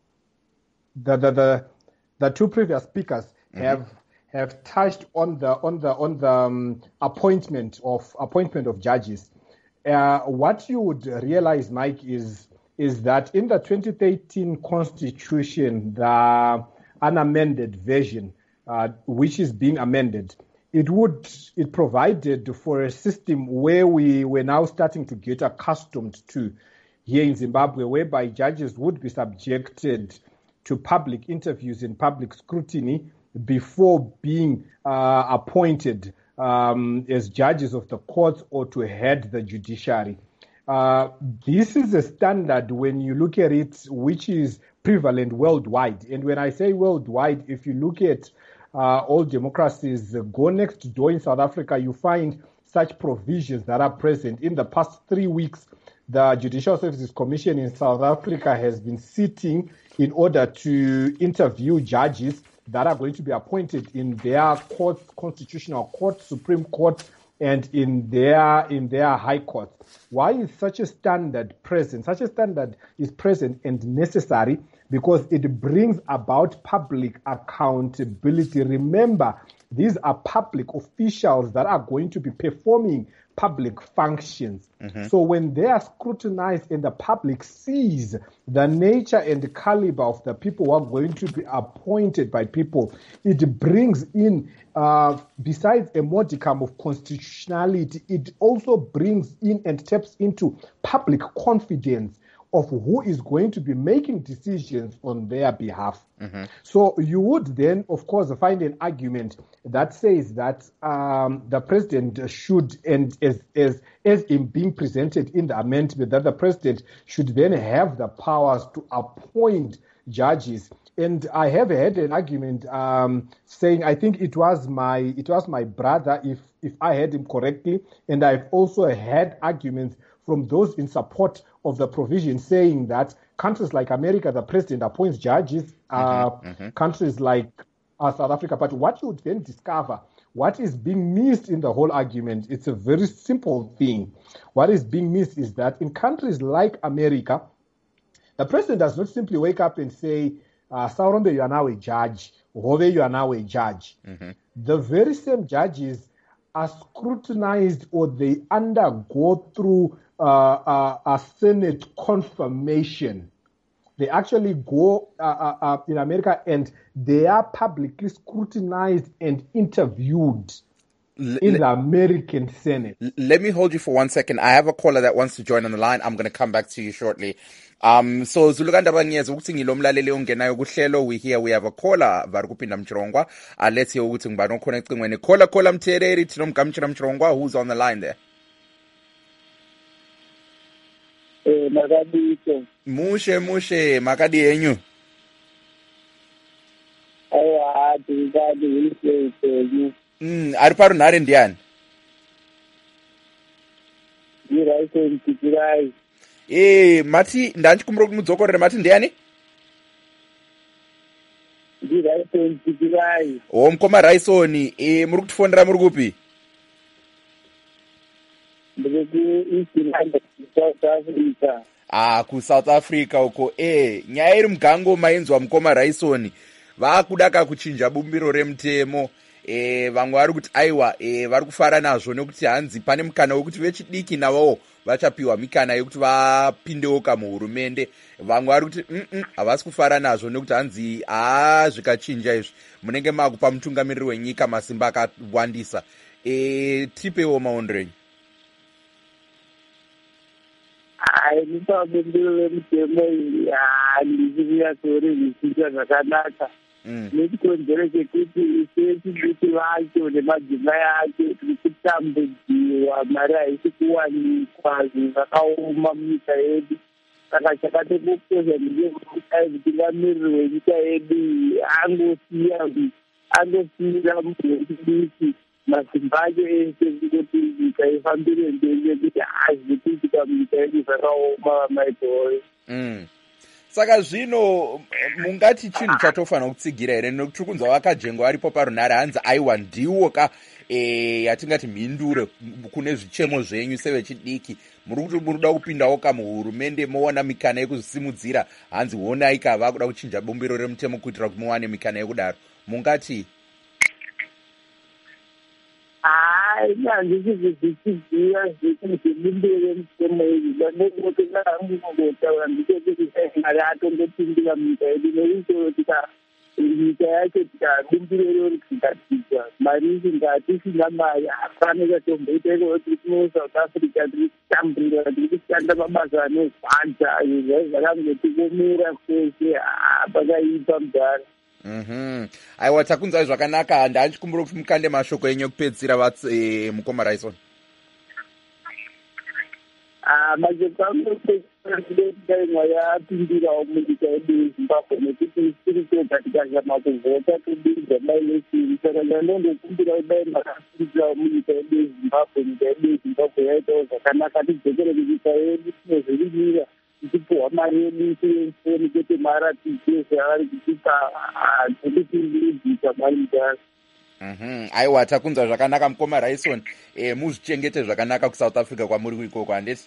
the, the, the, the two previous speakers have mm-hmm. have touched on the on the on the um, appointment of appointment of judges. Uh, what you would realize, Mike, is is that in the twenty thirteen Constitution, the unamended version, uh, which is being amended, it would it provided for a system where we were now starting to get accustomed to here in Zimbabwe, whereby judges would be subjected to public interviews and public scrutiny before being uh, appointed um, as judges of the courts or to head the judiciary. Uh, this is a standard when you look at it, which is prevalent worldwide. And when I say worldwide, if you look at uh, all democracies, uh, go next door in South Africa, you find such provisions that are present. In the past three weeks, the Judicial Services Commission in South Africa has been sitting in order to interview judges that are going to be appointed in their courts, constitutional court, Supreme Court, and in their in their high court. Why is such a standard present? Such a standard is present and necessary because it brings about public accountability. Remember, these are public officials that are going to be performing public functions. Mm-hmm. So when they are scrutinized and the public sees the nature and the caliber of the people who are going to be appointed by people, it brings in, uh, besides a modicum of constitutionality, it also brings in and taps into public confidence of who is going to be making decisions on their behalf. Mm-hmm. So you would then, of course, find an argument that says that um, the president should, and as, as, as in being presented in the amendment, that the president should then have the powers to appoint judges. And I have had an argument um, saying, I think it was my it was my brother, if if I heard him correctly, and I've also had arguments from those in support of the provision saying that countries like America, the president appoints judges, uh, mm-hmm, mm-hmm. countries like uh, South Africa. But what you would then discover, what is being missed in the whole argument, it's a very simple thing. What is being missed is that in countries like America, the president does not simply wake up and say, uh, Saurombe, you are now a judge, Hove, you are now a judge. Mm-hmm. The very same judges are scrutinized or they undergo through uh, uh, a Senate confirmation. They actually go uh, uh, uh, in America and they are publicly scrutinized and interviewed L- in the American Senate. Let me hold you for one second. I have a caller that wants to join on the line. I'm going to come back to you shortly. Um, so Zuluganda Banyeza ukuthi ngilomlaleli ongenayo kuhlelo, we here we have a caller vari kupinda Mchirongwa. Uh, let's hear ukuthi ngibani okhona ecingweni. Caller caller Mtereri tinomgamchira Mchirongwa, who's on the line there? Eh, makadito. Mushe mushe makadi yenyu. Aiwa, tingadi uliseitenyu. Mm, ari parunhare ndiani? Ndiraison Tikirai. Eh, mati ndanchikumbira kuti mudzokorere mati ndiani? Ndiraison Tikirai. Oh, mukoma Raisoni, eh muri kutifonera muri kupi? Ndiri ku South Africa. Ah, ku South Africa uko. Eh, nyaya iri mugango mainzwa mukoma Raisoni. Vakuda kakuchinja bumbiro remutemo. Eh, vamwe vari kuti aiwa, eh vari kufara nazvo nekuti hanzi pane mukana wekuti vechidiki navo vachapiwa mikana yekuti vapindewo muhurumende. Vamwe vari kuti mm havasi kufara nazvo nekuti hanzi ah zvikachinja izvi munenge makupa mutungamiriri wenyika masimba akawandisa. Eh, tipewo maondo enyu. Ai, nipabumbiro remutemo iyi handisi kunyatsoone zvichiita zvakanaka. Nechikonzero chekuti sechidiki vacho nemadzimai acho tiri kutambudziwa, mari haisi kuwanikwa, zvinhu zvakaoma munyika yedu. Saka chakatokosha ndechekuti mutungamiriri wenyika yedu angosiya angosiyira munhu wechidiki masimba acho ese kuti nyika ifambire mberi nekuti hazvi kuitika munyika yedu zvakaoma maibhoyi. Saka zvino mungati chinhu chatofanira kutsigira here nekuti tiri kunzwa vakajengwa varipo parunhare hanzi aiwa ndiwo ka e, yatingati mhindure kune zvichemo zvenyu sevechidiki. Muri kuti muri kuda kupindawo kamuhurumende mowana mikana yekuzvisimudzira, hanzi honai ka vakuda kuchinja bumbiro remutemo kuitira kuti muwane mikana yekudaro. Mungati hai handisi zvichidziya zvekuti zvebumbiro remutemo izvi vanekuti vaangungotaura ndechekuti mari atongopindira munyika yedu neizvo tika nyika yacho tikabumbiro iroro tikadzidza mari isingatisina mari hapana chatomboita iko tiri kuno South Africa tiri kutambura tiri kushanda mabasa anorwadza izvo zvakangotikomera kwese pakaipa mudhara. Mhm. Aiwa takunzwa zvakanaka, ndanchikumbira kuti mukande mashoko enyu kupedzisira vatsi e, mukoma Raison. Ah, mashoko anopedzisira kudai mwaya apindirawo munyika yedu yeZimbabwe nekuti tiri toga tikazama kuvhota tobirwa maelection. Saka ndinondokumbira kudai makapindirawo munyika yedu yeZimbabwe, nyika yedu yeZimbabwe yaitawo zvakanaka, tidzokere kunyika yedu tinozvirimira tichipuhwa mari yedu tiefoni kwete maratidzo zvavari kutipa todipindidzisa mari mudhara. Mhm. Aiwa takunzwa zvakanaka mukoma Raison. Eh, muzvichengete zvakanaka kuSouth Africa kwamuri ikoko handeti?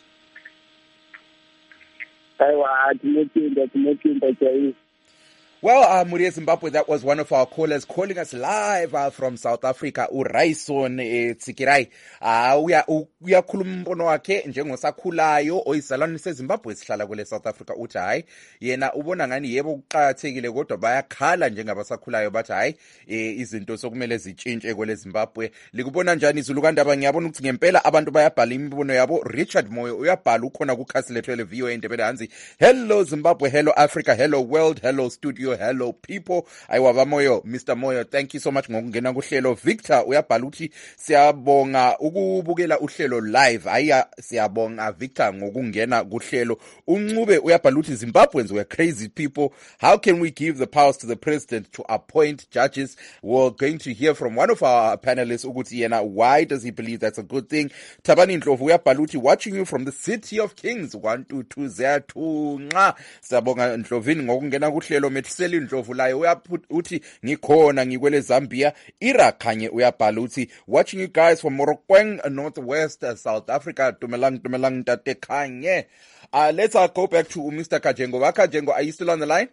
Aiwa tinotenda tinotenda chaizvo. Well, uh, Muri Zimbabwe, that was one of our callers calling us live uh, from South Africa, uRaison eh, Tsikirai. Uh, uya uyakhuluma umbono wakhe njengosakhulayo oyizalwane seZimbabwe sihlala kule South Africa uthi hayi yena ubona ngani yebo kuqhakathekile kodwa bayakhala njengabasakhulayo bathi hayi eh, izinto sokumele zitshintshe kule Zimbabwe. Likubona njani izulu kandaba? Ngiyabona ukuthi ngempela abantu bayabhala imibono yabo. Richard Moyo uyabhala ukhona ku khasi lethu le V O A Ndebele hanzi, hello Zimbabwe, hello Africa, hello world, hello studio, hello people. Ayiwa Moyo, Mister Moyo, thank you so much ngokungena kuhlelo. Victor uyabhala uthi siyabonga ukubukela uhlelo live. Aya siyabonga Victor ngokungena kuhlelo. Uncube uyabhala uthi Zimbabweans were crazy people. How can we give the powers to the president to appoint judges? We're going to hear from one of our panelists ukuthi yena why does he believe that's a good thing. Tabani Ndlovu uyabhala uthi watching you from the city of Kings one two two zero two nqa. Siyabonga Ndlovini ngokungena kuhlelo. Methuseli Ndlovu layo uyaphuthi uthi ngikhona ngikwele Zambia. Ira Khanye uyabhala uthi watching you guys from Morokweng, Northwest uh, South Africa. Tumelang tumelang tate Khanye. Uh, let's uh, go back to Mister Kajengo. Kajengo, are you still on the line?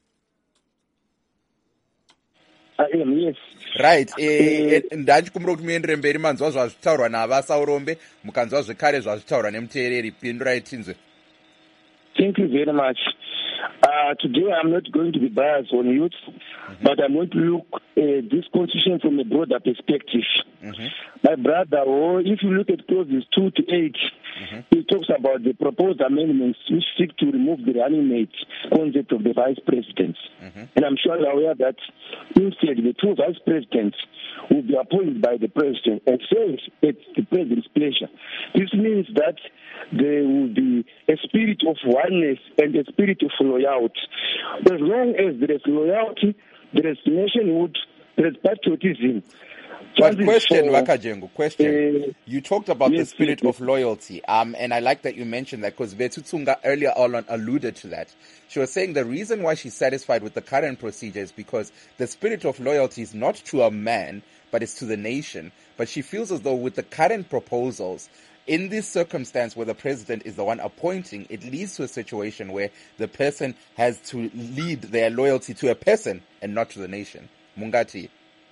I am, yes. Right. Eh, ndachikumbira kuti muendere mberi manzwa zvazvitaurwa navasaurombe mukanzwa zvekare zvazvitaurwa nemuteereri. Pindurai tinzwe. Thank you very much. Uh, today I'm not going to be biased on youth, mm-hmm. but I'm going to look at uh, this constitution from a broader perspective. Mm-hmm. My brother, oh, if you look at clauses two to eight, mm-hmm. it talks about the proposed amendments which seek to remove the running mate concept of the vice presidents. Mm-hmm. And I'm sure you're aware that instead the two vice presidents will be appointed by the president and served at the president's pleasure. This means that there will be a spirit of oneness and a spirit of loyalty. As long as there is loyalty, there is nationhood, there is patriotism. But question, Wakajengo, question. Uh, you talked about yes, the spirit yes. of loyalty, um, and I like that you mentioned that because Vetutunga earlier on alluded to that. She was saying the reason why she's satisfied with the current procedure is because the spirit of loyalty is not to a man, but it's to the nation. But she feels as though with the current proposals, in this circumstance where the president is the one appointing, it leads to a situation where the person has to lead their loyalty to a person and not to the nation. Mungati.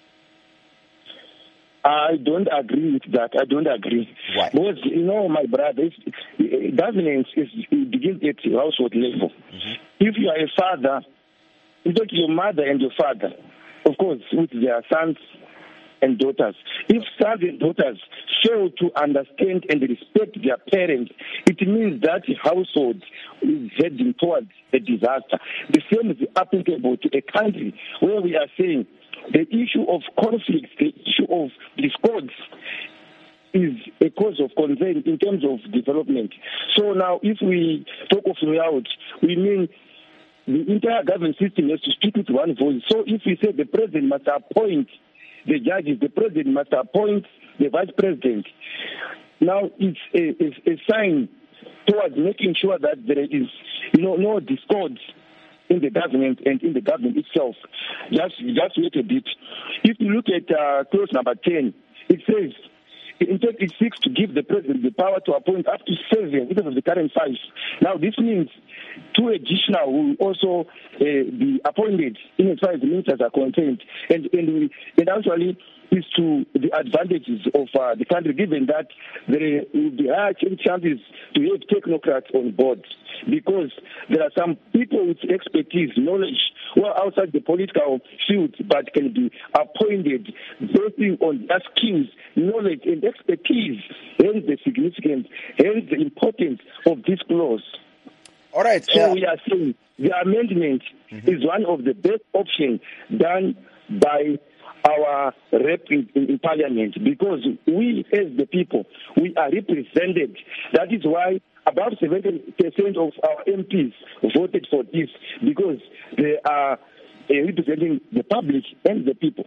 I don't agree with that. I don't agree. Why? Because, you know, my brother, it's, it, governance is, it begins at the household level. Mm-hmm. If you are a father, you talk to your mother and your father, of course, with their sons and daughters. If sons and daughters fail to understand and respect their parents, it means that household is heading towards a disaster. The same is applicable to a country where we are saying the issue of conflicts, the issue of discords is a cause of concern in terms of development. So now if we talk of loyalty, we mean the entire government system has to speak with one voice. So if we say the president must appoint the judges, the president must appoint the vice president, now it's a, a, a sign towards making sure that there is, you know, no discords in the government and in the government itself. Just, just wait a bit. If you look at uh, clause number ten, it says, in fact, it seeks to give the president the power to appoint up to seven instead of the current five. Now, this means two additional will also uh, be appointed in as far as the ministers are concerned. And, and, we, and actually, is to the advantages of uh, the country, given that there will be high chances to have technocrats on board, because there are some people with expertise, knowledge, who are outside the political field, but can be appointed based on their skills, knowledge, and expertise. Hence the significance, hence the importance of this clause. All right. So uh, we are saying the amendment mm-hmm. is one of the best options done by our rep in, in, in parliament, because we as the people, we are represented. That is why about seventy percent of our M Ps voted for this, because they are uh, representing the public and the people.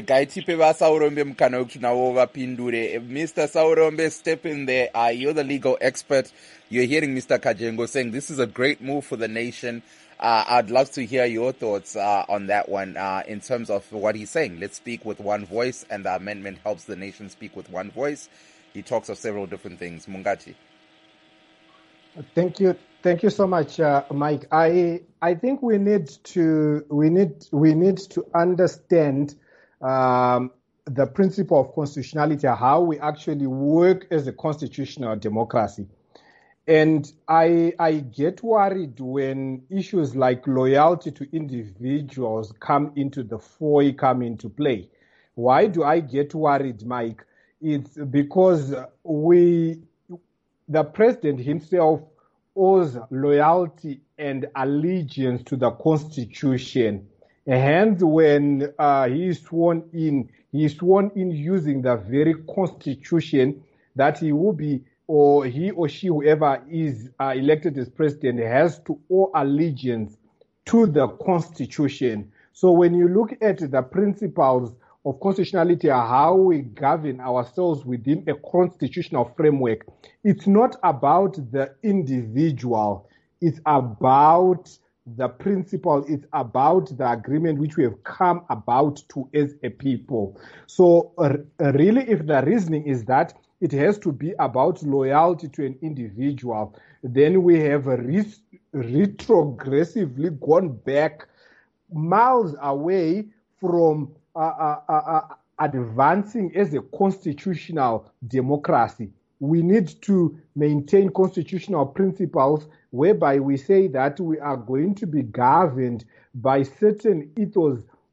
Mister Saurombe, step in there. Uh, you're the legal expert. You're hearing Mister Kajengo saying this is a great move for the nation. Uh, I'd love to hear your thoughts uh, on that one uh, in terms of what he's saying. Let's speak with one voice, and the amendment helps the nation speak with one voice. He talks of several different things. Mungati. Thank you, thank you so much, uh, Mike. I I think we need to we need we need to understand um, the principle of constitutionality, how we actually work as a constitutional democracy. And I I get worried when issues like loyalty to individuals come into the fore, come into play. Why do I get worried, Mike? It's because we, the president himself, owes loyalty and allegiance to the Constitution. And when uh, he is sworn in, he is sworn in using the very Constitution that he will be, or he or she, whoever is uh, elected as president, has to owe allegiance to the Constitution. So when you look at the principles of constitutionality, how we govern ourselves within a constitutional framework, it's not about the individual. It's about the principle. It's about the agreement which we have come about to as a people. So uh, really, if the reasoning is that it has to be about loyalty to an individual, then we have re- retrogressively gone back miles away from uh, uh, uh, advancing as a constitutional democracy. We need to maintain constitutional principles whereby we say that we are going to be governed by certain ethos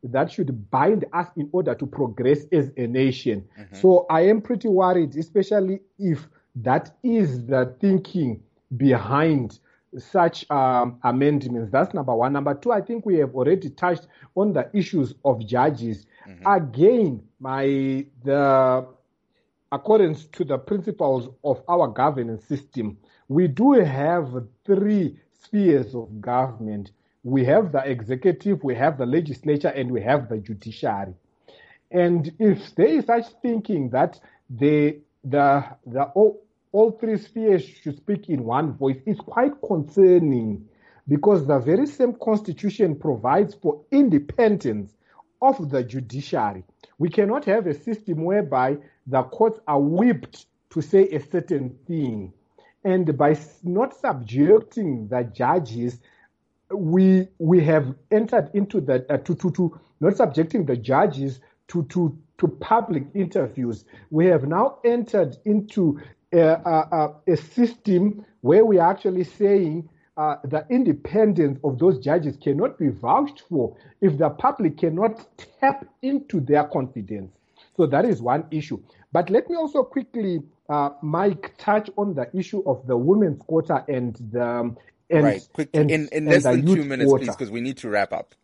that should bind us in order to progress as a nation. Mm-hmm. So I am pretty worried, especially if that is the thinking behind such um, amendments. That's number one. Number two, I think we have already touched on the issues of judges. Mm-hmm. Again, my the according to the principles of our governance system, we do have three spheres of government. We have the executive, we have the legislature, and we have the judiciary. And if there is such thinking that the the the all, all three spheres should speak in one voice, it's quite concerning, because the very same constitution provides for independence of the judiciary. We cannot have a system whereby the courts are whipped to say a certain thing. And by not subjecting the judges, we we have entered into the uh, to, to to not subjecting the judges to to to public interviews. We have now entered into a, a, a system where we are actually saying uh, the independence of those judges cannot be vouched for if the public cannot tap into their confidence. So that is one issue. But let me also quickly, uh, Mike, touch on the issue of the women's quota and the um, and, right. Quick, and, in in and less than two minutes, quota. please, because we need to wrap up.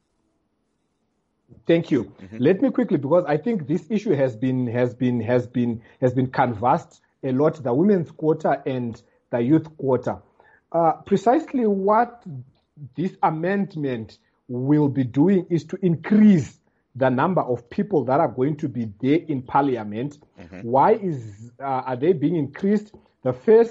Thank you. Mm-hmm. Let me quickly, because I think this issue has been has been has been has been canvassed a lot: the women's quota and the youth quota. Uh, precisely what this amendment will be doing is to increase the number of people that are going to be there in Parliament. Mm-hmm. Why is uh, are they being increased? The first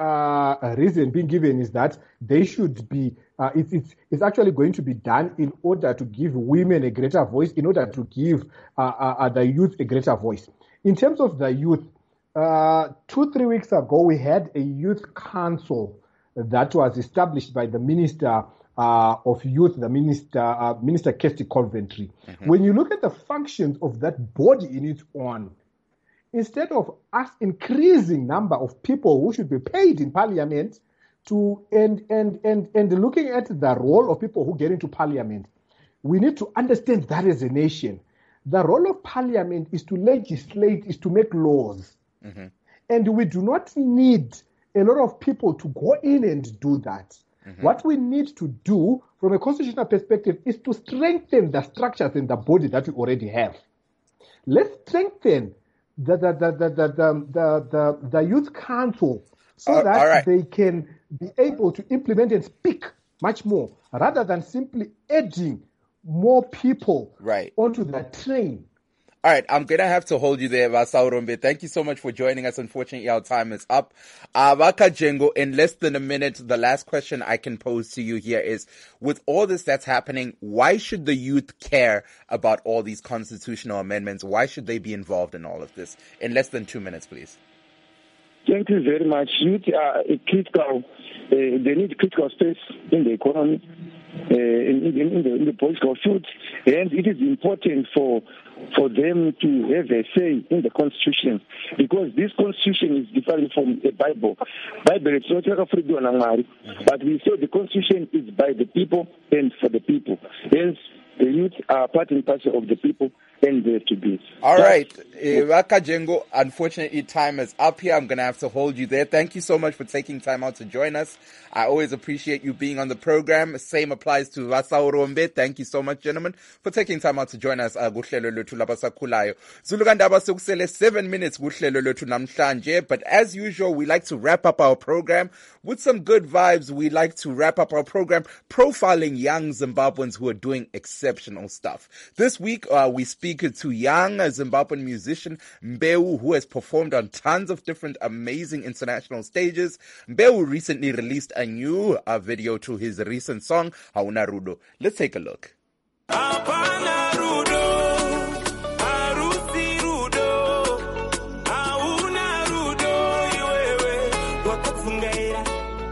uh, reason being given is that they should be. Uh, it's, it's it's actually going to be done in order to give women a greater voice, in order to give uh, uh, the youth a greater voice. In terms of the youth, uh, two three weeks ago we had a youth council that was established by the Minister uh, of Youth, the Minister uh, Minister Kirsty Coventry. Mm-hmm. When you look at the functions of that body in its own, instead of us increasing number of people who should be paid in Parliament, to and and and and looking at the role of people who get into Parliament, we need to understand that as a nation, the role of Parliament is to legislate, is to make laws, mm-hmm. and we do not need a lot of people to go in and do that. Mm-hmm. What we need to do from a constitutional perspective is to strengthen the structures in the body that we already have. Let's strengthen the the the the the the, the, the youth council so uh, that right. they can be able to implement and speak much more, rather than simply adding more people right. onto the train. All right, I'm going to have to hold you there, Vasaurombe. Thank you so much for joining us. Unfortunately, our time is up. Uh, Vakajengo, in less than a minute, the last question I can pose to you here is, with all this that's happening, why should the youth care about all these constitutional amendments? Why should they be involved in all of this? In less than two minutes, please. Thank you very much. Youth are a critical, uh, they need critical space in the economy, uh, in, in, in, the, in the political field, and it is important for for them to have a say in the constitution, because this constitution is different from the Bible. Bible is not like a freedom, but we say the constitution is by the people and for the people. Hence, the youth are part and parcel of the people, and there to be. All right. Vakajengo, unfortunately, time is up here. I'm going to have to hold you there. Thank you so much for taking time out to join us. I always appreciate you being on the program. Same applies to Vasaurombe. Thank you so much, gentlemen, for taking time out to join us. Kuhlelo lwethu labasakhulayo. Zulukandaba sekusele seven minutes kuhlelo lwethu namhlanje. But as usual, we like to wrap up our program with some good vibes. We like to wrap up our program profiling young Zimbabweans who are doing exceptional stuff. This week, uh, we speak to young Zimbabwean musician Mbeu, who has performed on tons of different amazing international stages. Mbeu recently released a new uh, video to his recent song, Hauna Rudo. Let's take a look. Apana Rudo, Arusi Rudo, Hauna Rudo, Iwewe, Wakafungaira.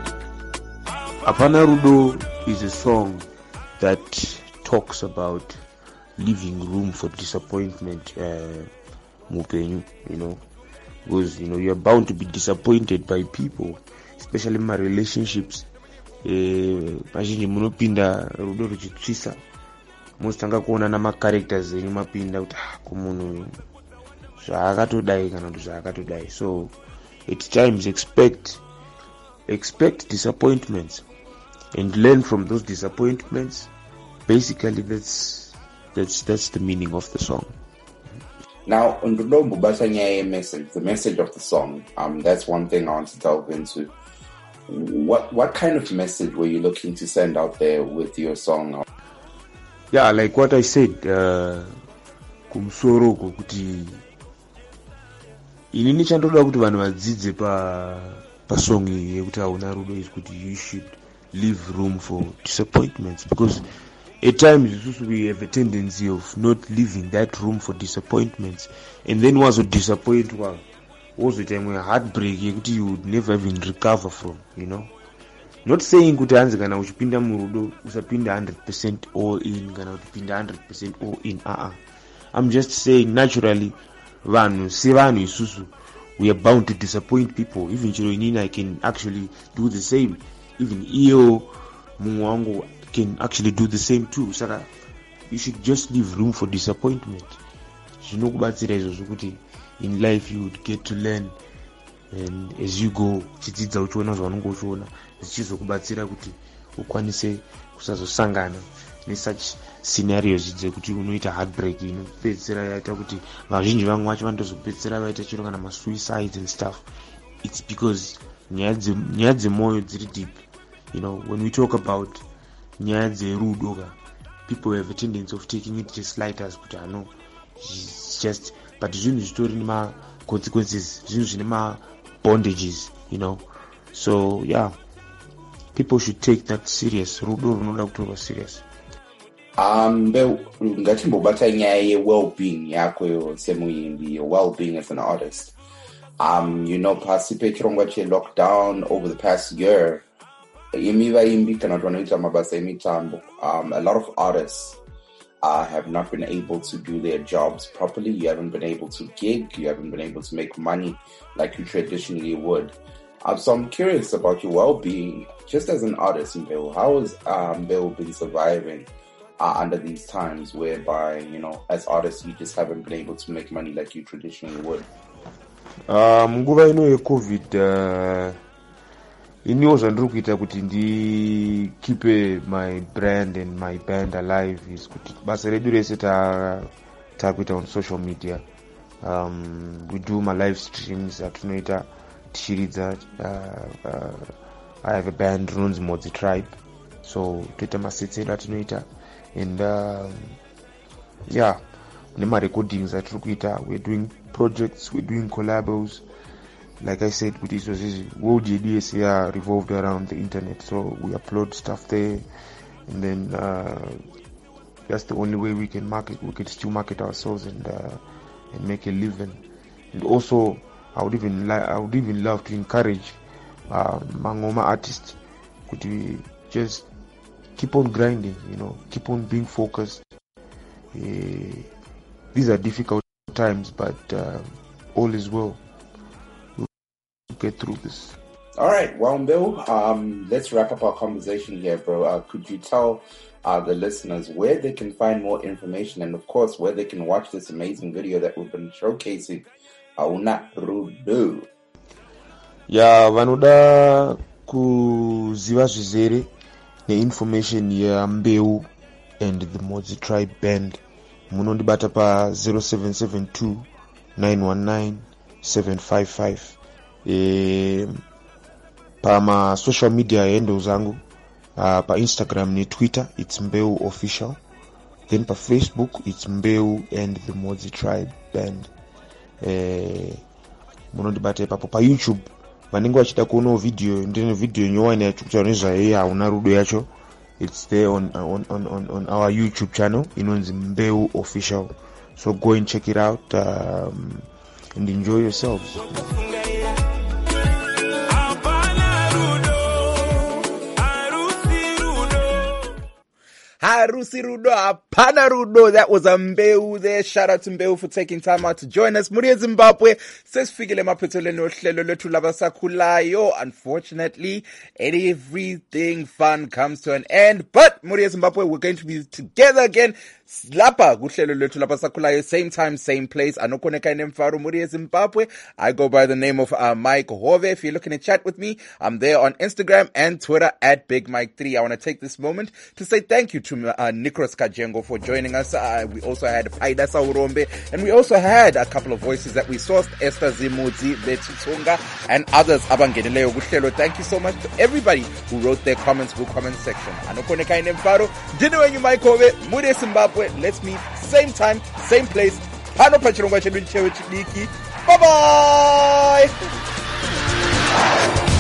Apana Rudo is a song that talks about leaving room for disappointment, uh, Mupenyu, you know, because, you know, you're bound to be disappointed by people, especially in my relationships. Imagine munopinda rudo ruchitsvisa mostanga kuona nama-characters enyu mapinda kuti kumunhu zvaakatodai kana kuti zvaakatodai. So at times expect expect disappointments and learn from those disappointments. Basically that's that's that's the meaning of the song. Now, on the Mbubata message, the message of the song, um, that's one thing I want to delve into. What what kind of message were you looking to send out there with your song? Yeah, like what I said, kumsoro kuti inini chandoda kuti vanhu vadzidze pa pa song iyi yekuti hauna rudo is kuti you should leave room for disappointments, because at times we have a tendency of not leaving that room for disappointments, and then once you disappoint well, also time we heartbreak yekuti you would never even recover from, you know. Not saying kuti hanzi kana uchipinda murudo usapinda one hundred percent all in kana uchipinda one hundred percent all in. Uh-uh. I'm just saying naturally vanhu se vanhu isusu we are bound to disappoint people. Even chiro inini I can actually do the same. Even iyo mungu wangu can actually do the same too. Saka you should just leave room for disappointment. Zvinokubatsira izvozvo kuti in life you would get to learn, and as you go chidzidza uchiona zvaunenge uchiona zvichizokubatsira kuti ukwanise kusazosangana nesuch scenarios dzekuti unoita heartbreak inopedzisira yaita kuti vazhinji vamwe vacho vandozopedzisira vaita chiro kana masuicides and stuff. It's because nyaya dzemwoyo dziri deep. You know, when we talk about nyaya dzerudo, people have a tendency of taking it just light as kuti I know it's just, but zvinhu zvitori nema consequences, zvinhu zvine ma bondages, you know. So yeah, people should take that serious. Rudo runoda kutorwa serious. Um, ngatimbobata nyaya ye-well-being yako semuyimbi, your well-being as an artist. Um, you know, pasipe chirongwa che-lockdown over the past year, imi kana vanoita mabasa emitambo, um, a lot of artists uh, have not been able to do their jobs properly. You haven't been able to gig, you haven't been able to make money like you traditionally would. Um, so I'm curious about your well-being, just as an artist, Mbeu. How has um, Mbeu been surviving uh, under these times whereby, you know, as artists, you just haven't been able to make money like you traditionally would? Um, nguva ino ye-COVID, uh, iniwo zvandiri kuita kuti ndikipe my brand and my band alive is kuti basa redu rese takuita on social media. Um, we do my live streams atunoita tichiridza. Uh, uh, I have a band runzi Modzi Tribe, so toita masetsero atunoita, and um, yeah, nema recordings atiri kuita. We're doing projects, we're doing collabos. Like I said, with this world J D S here revolved around the internet, so we upload stuff there, and then uh, that's the only way we can market. We can still market ourselves and uh, and make a living. And also, I would even li- I would even love to encourage uh, Mangoma artists to just keep on grinding. You know, keep on being focused. Uh, these are difficult times, but uh, all is well. Get through this. All right, well, Bill, um, let's wrap up our conversation here, bro. Uh, could you tell uh, the listeners where they can find more information, and of course where they can watch this amazing video that we've been showcasing? Hauna Rudo. Yeah, vanoda kuziva zvizere neinformation ya Mbeu and the Modzi Tribe band, munondibata pa zero seven seven two nine one nine seven five five. E, pa ma social media handles zangu, uh, pa Instagram ni Twitter it's Mbeu official, then pa Facebook it's Mbeu and the Modzi Tribe band. E, munondibate papo. Pa YouTube vanenge vachida kuona video, ndine video nyowana yacho kuti vanozva yeye hauna rudo yacho, it's there on on on on, on our YouTube channel inonzi Mbeu official, so go and check it out, um, and enjoy yourselves. Harusi Rudo, Apana Rudo. That was a Mbeu there. Shout out to Mbeu for taking time out to join us. Muri Zimbabwe says Figile Mapetole no Shlelo Letu Labasakulayo. Unfortunately, everything fun comes to an end. But Muri Zimbabwe, we're going to be together again. Lapa Guhlelo Letu Labasakulayo, same time, same place. Anokoneka Nemfaro Muri Zimbabwe. I go by the name of uh, Mike Hove. If you're looking to chat with me, I'm there on Instagram and Twitter at Big Mike three. I want to take this moment to say thank you to uh, Nikros Kajengo for joining us. Uh, we also had Paida Saurombe, and we also had a couple of voices that we sourced, Esther Zimudzi, Betty Tsonga, and others. Abangeneleo Guhlelo. Thank you so much to everybody who wrote their comments in the comment section. Anokoneka Nemfaro, Dinner and you Mike Hove, Muri Zimbabwe. Let's meet same time, same place. Pano Pachirongwa Chedu Chewe Chidiki. Bye bye.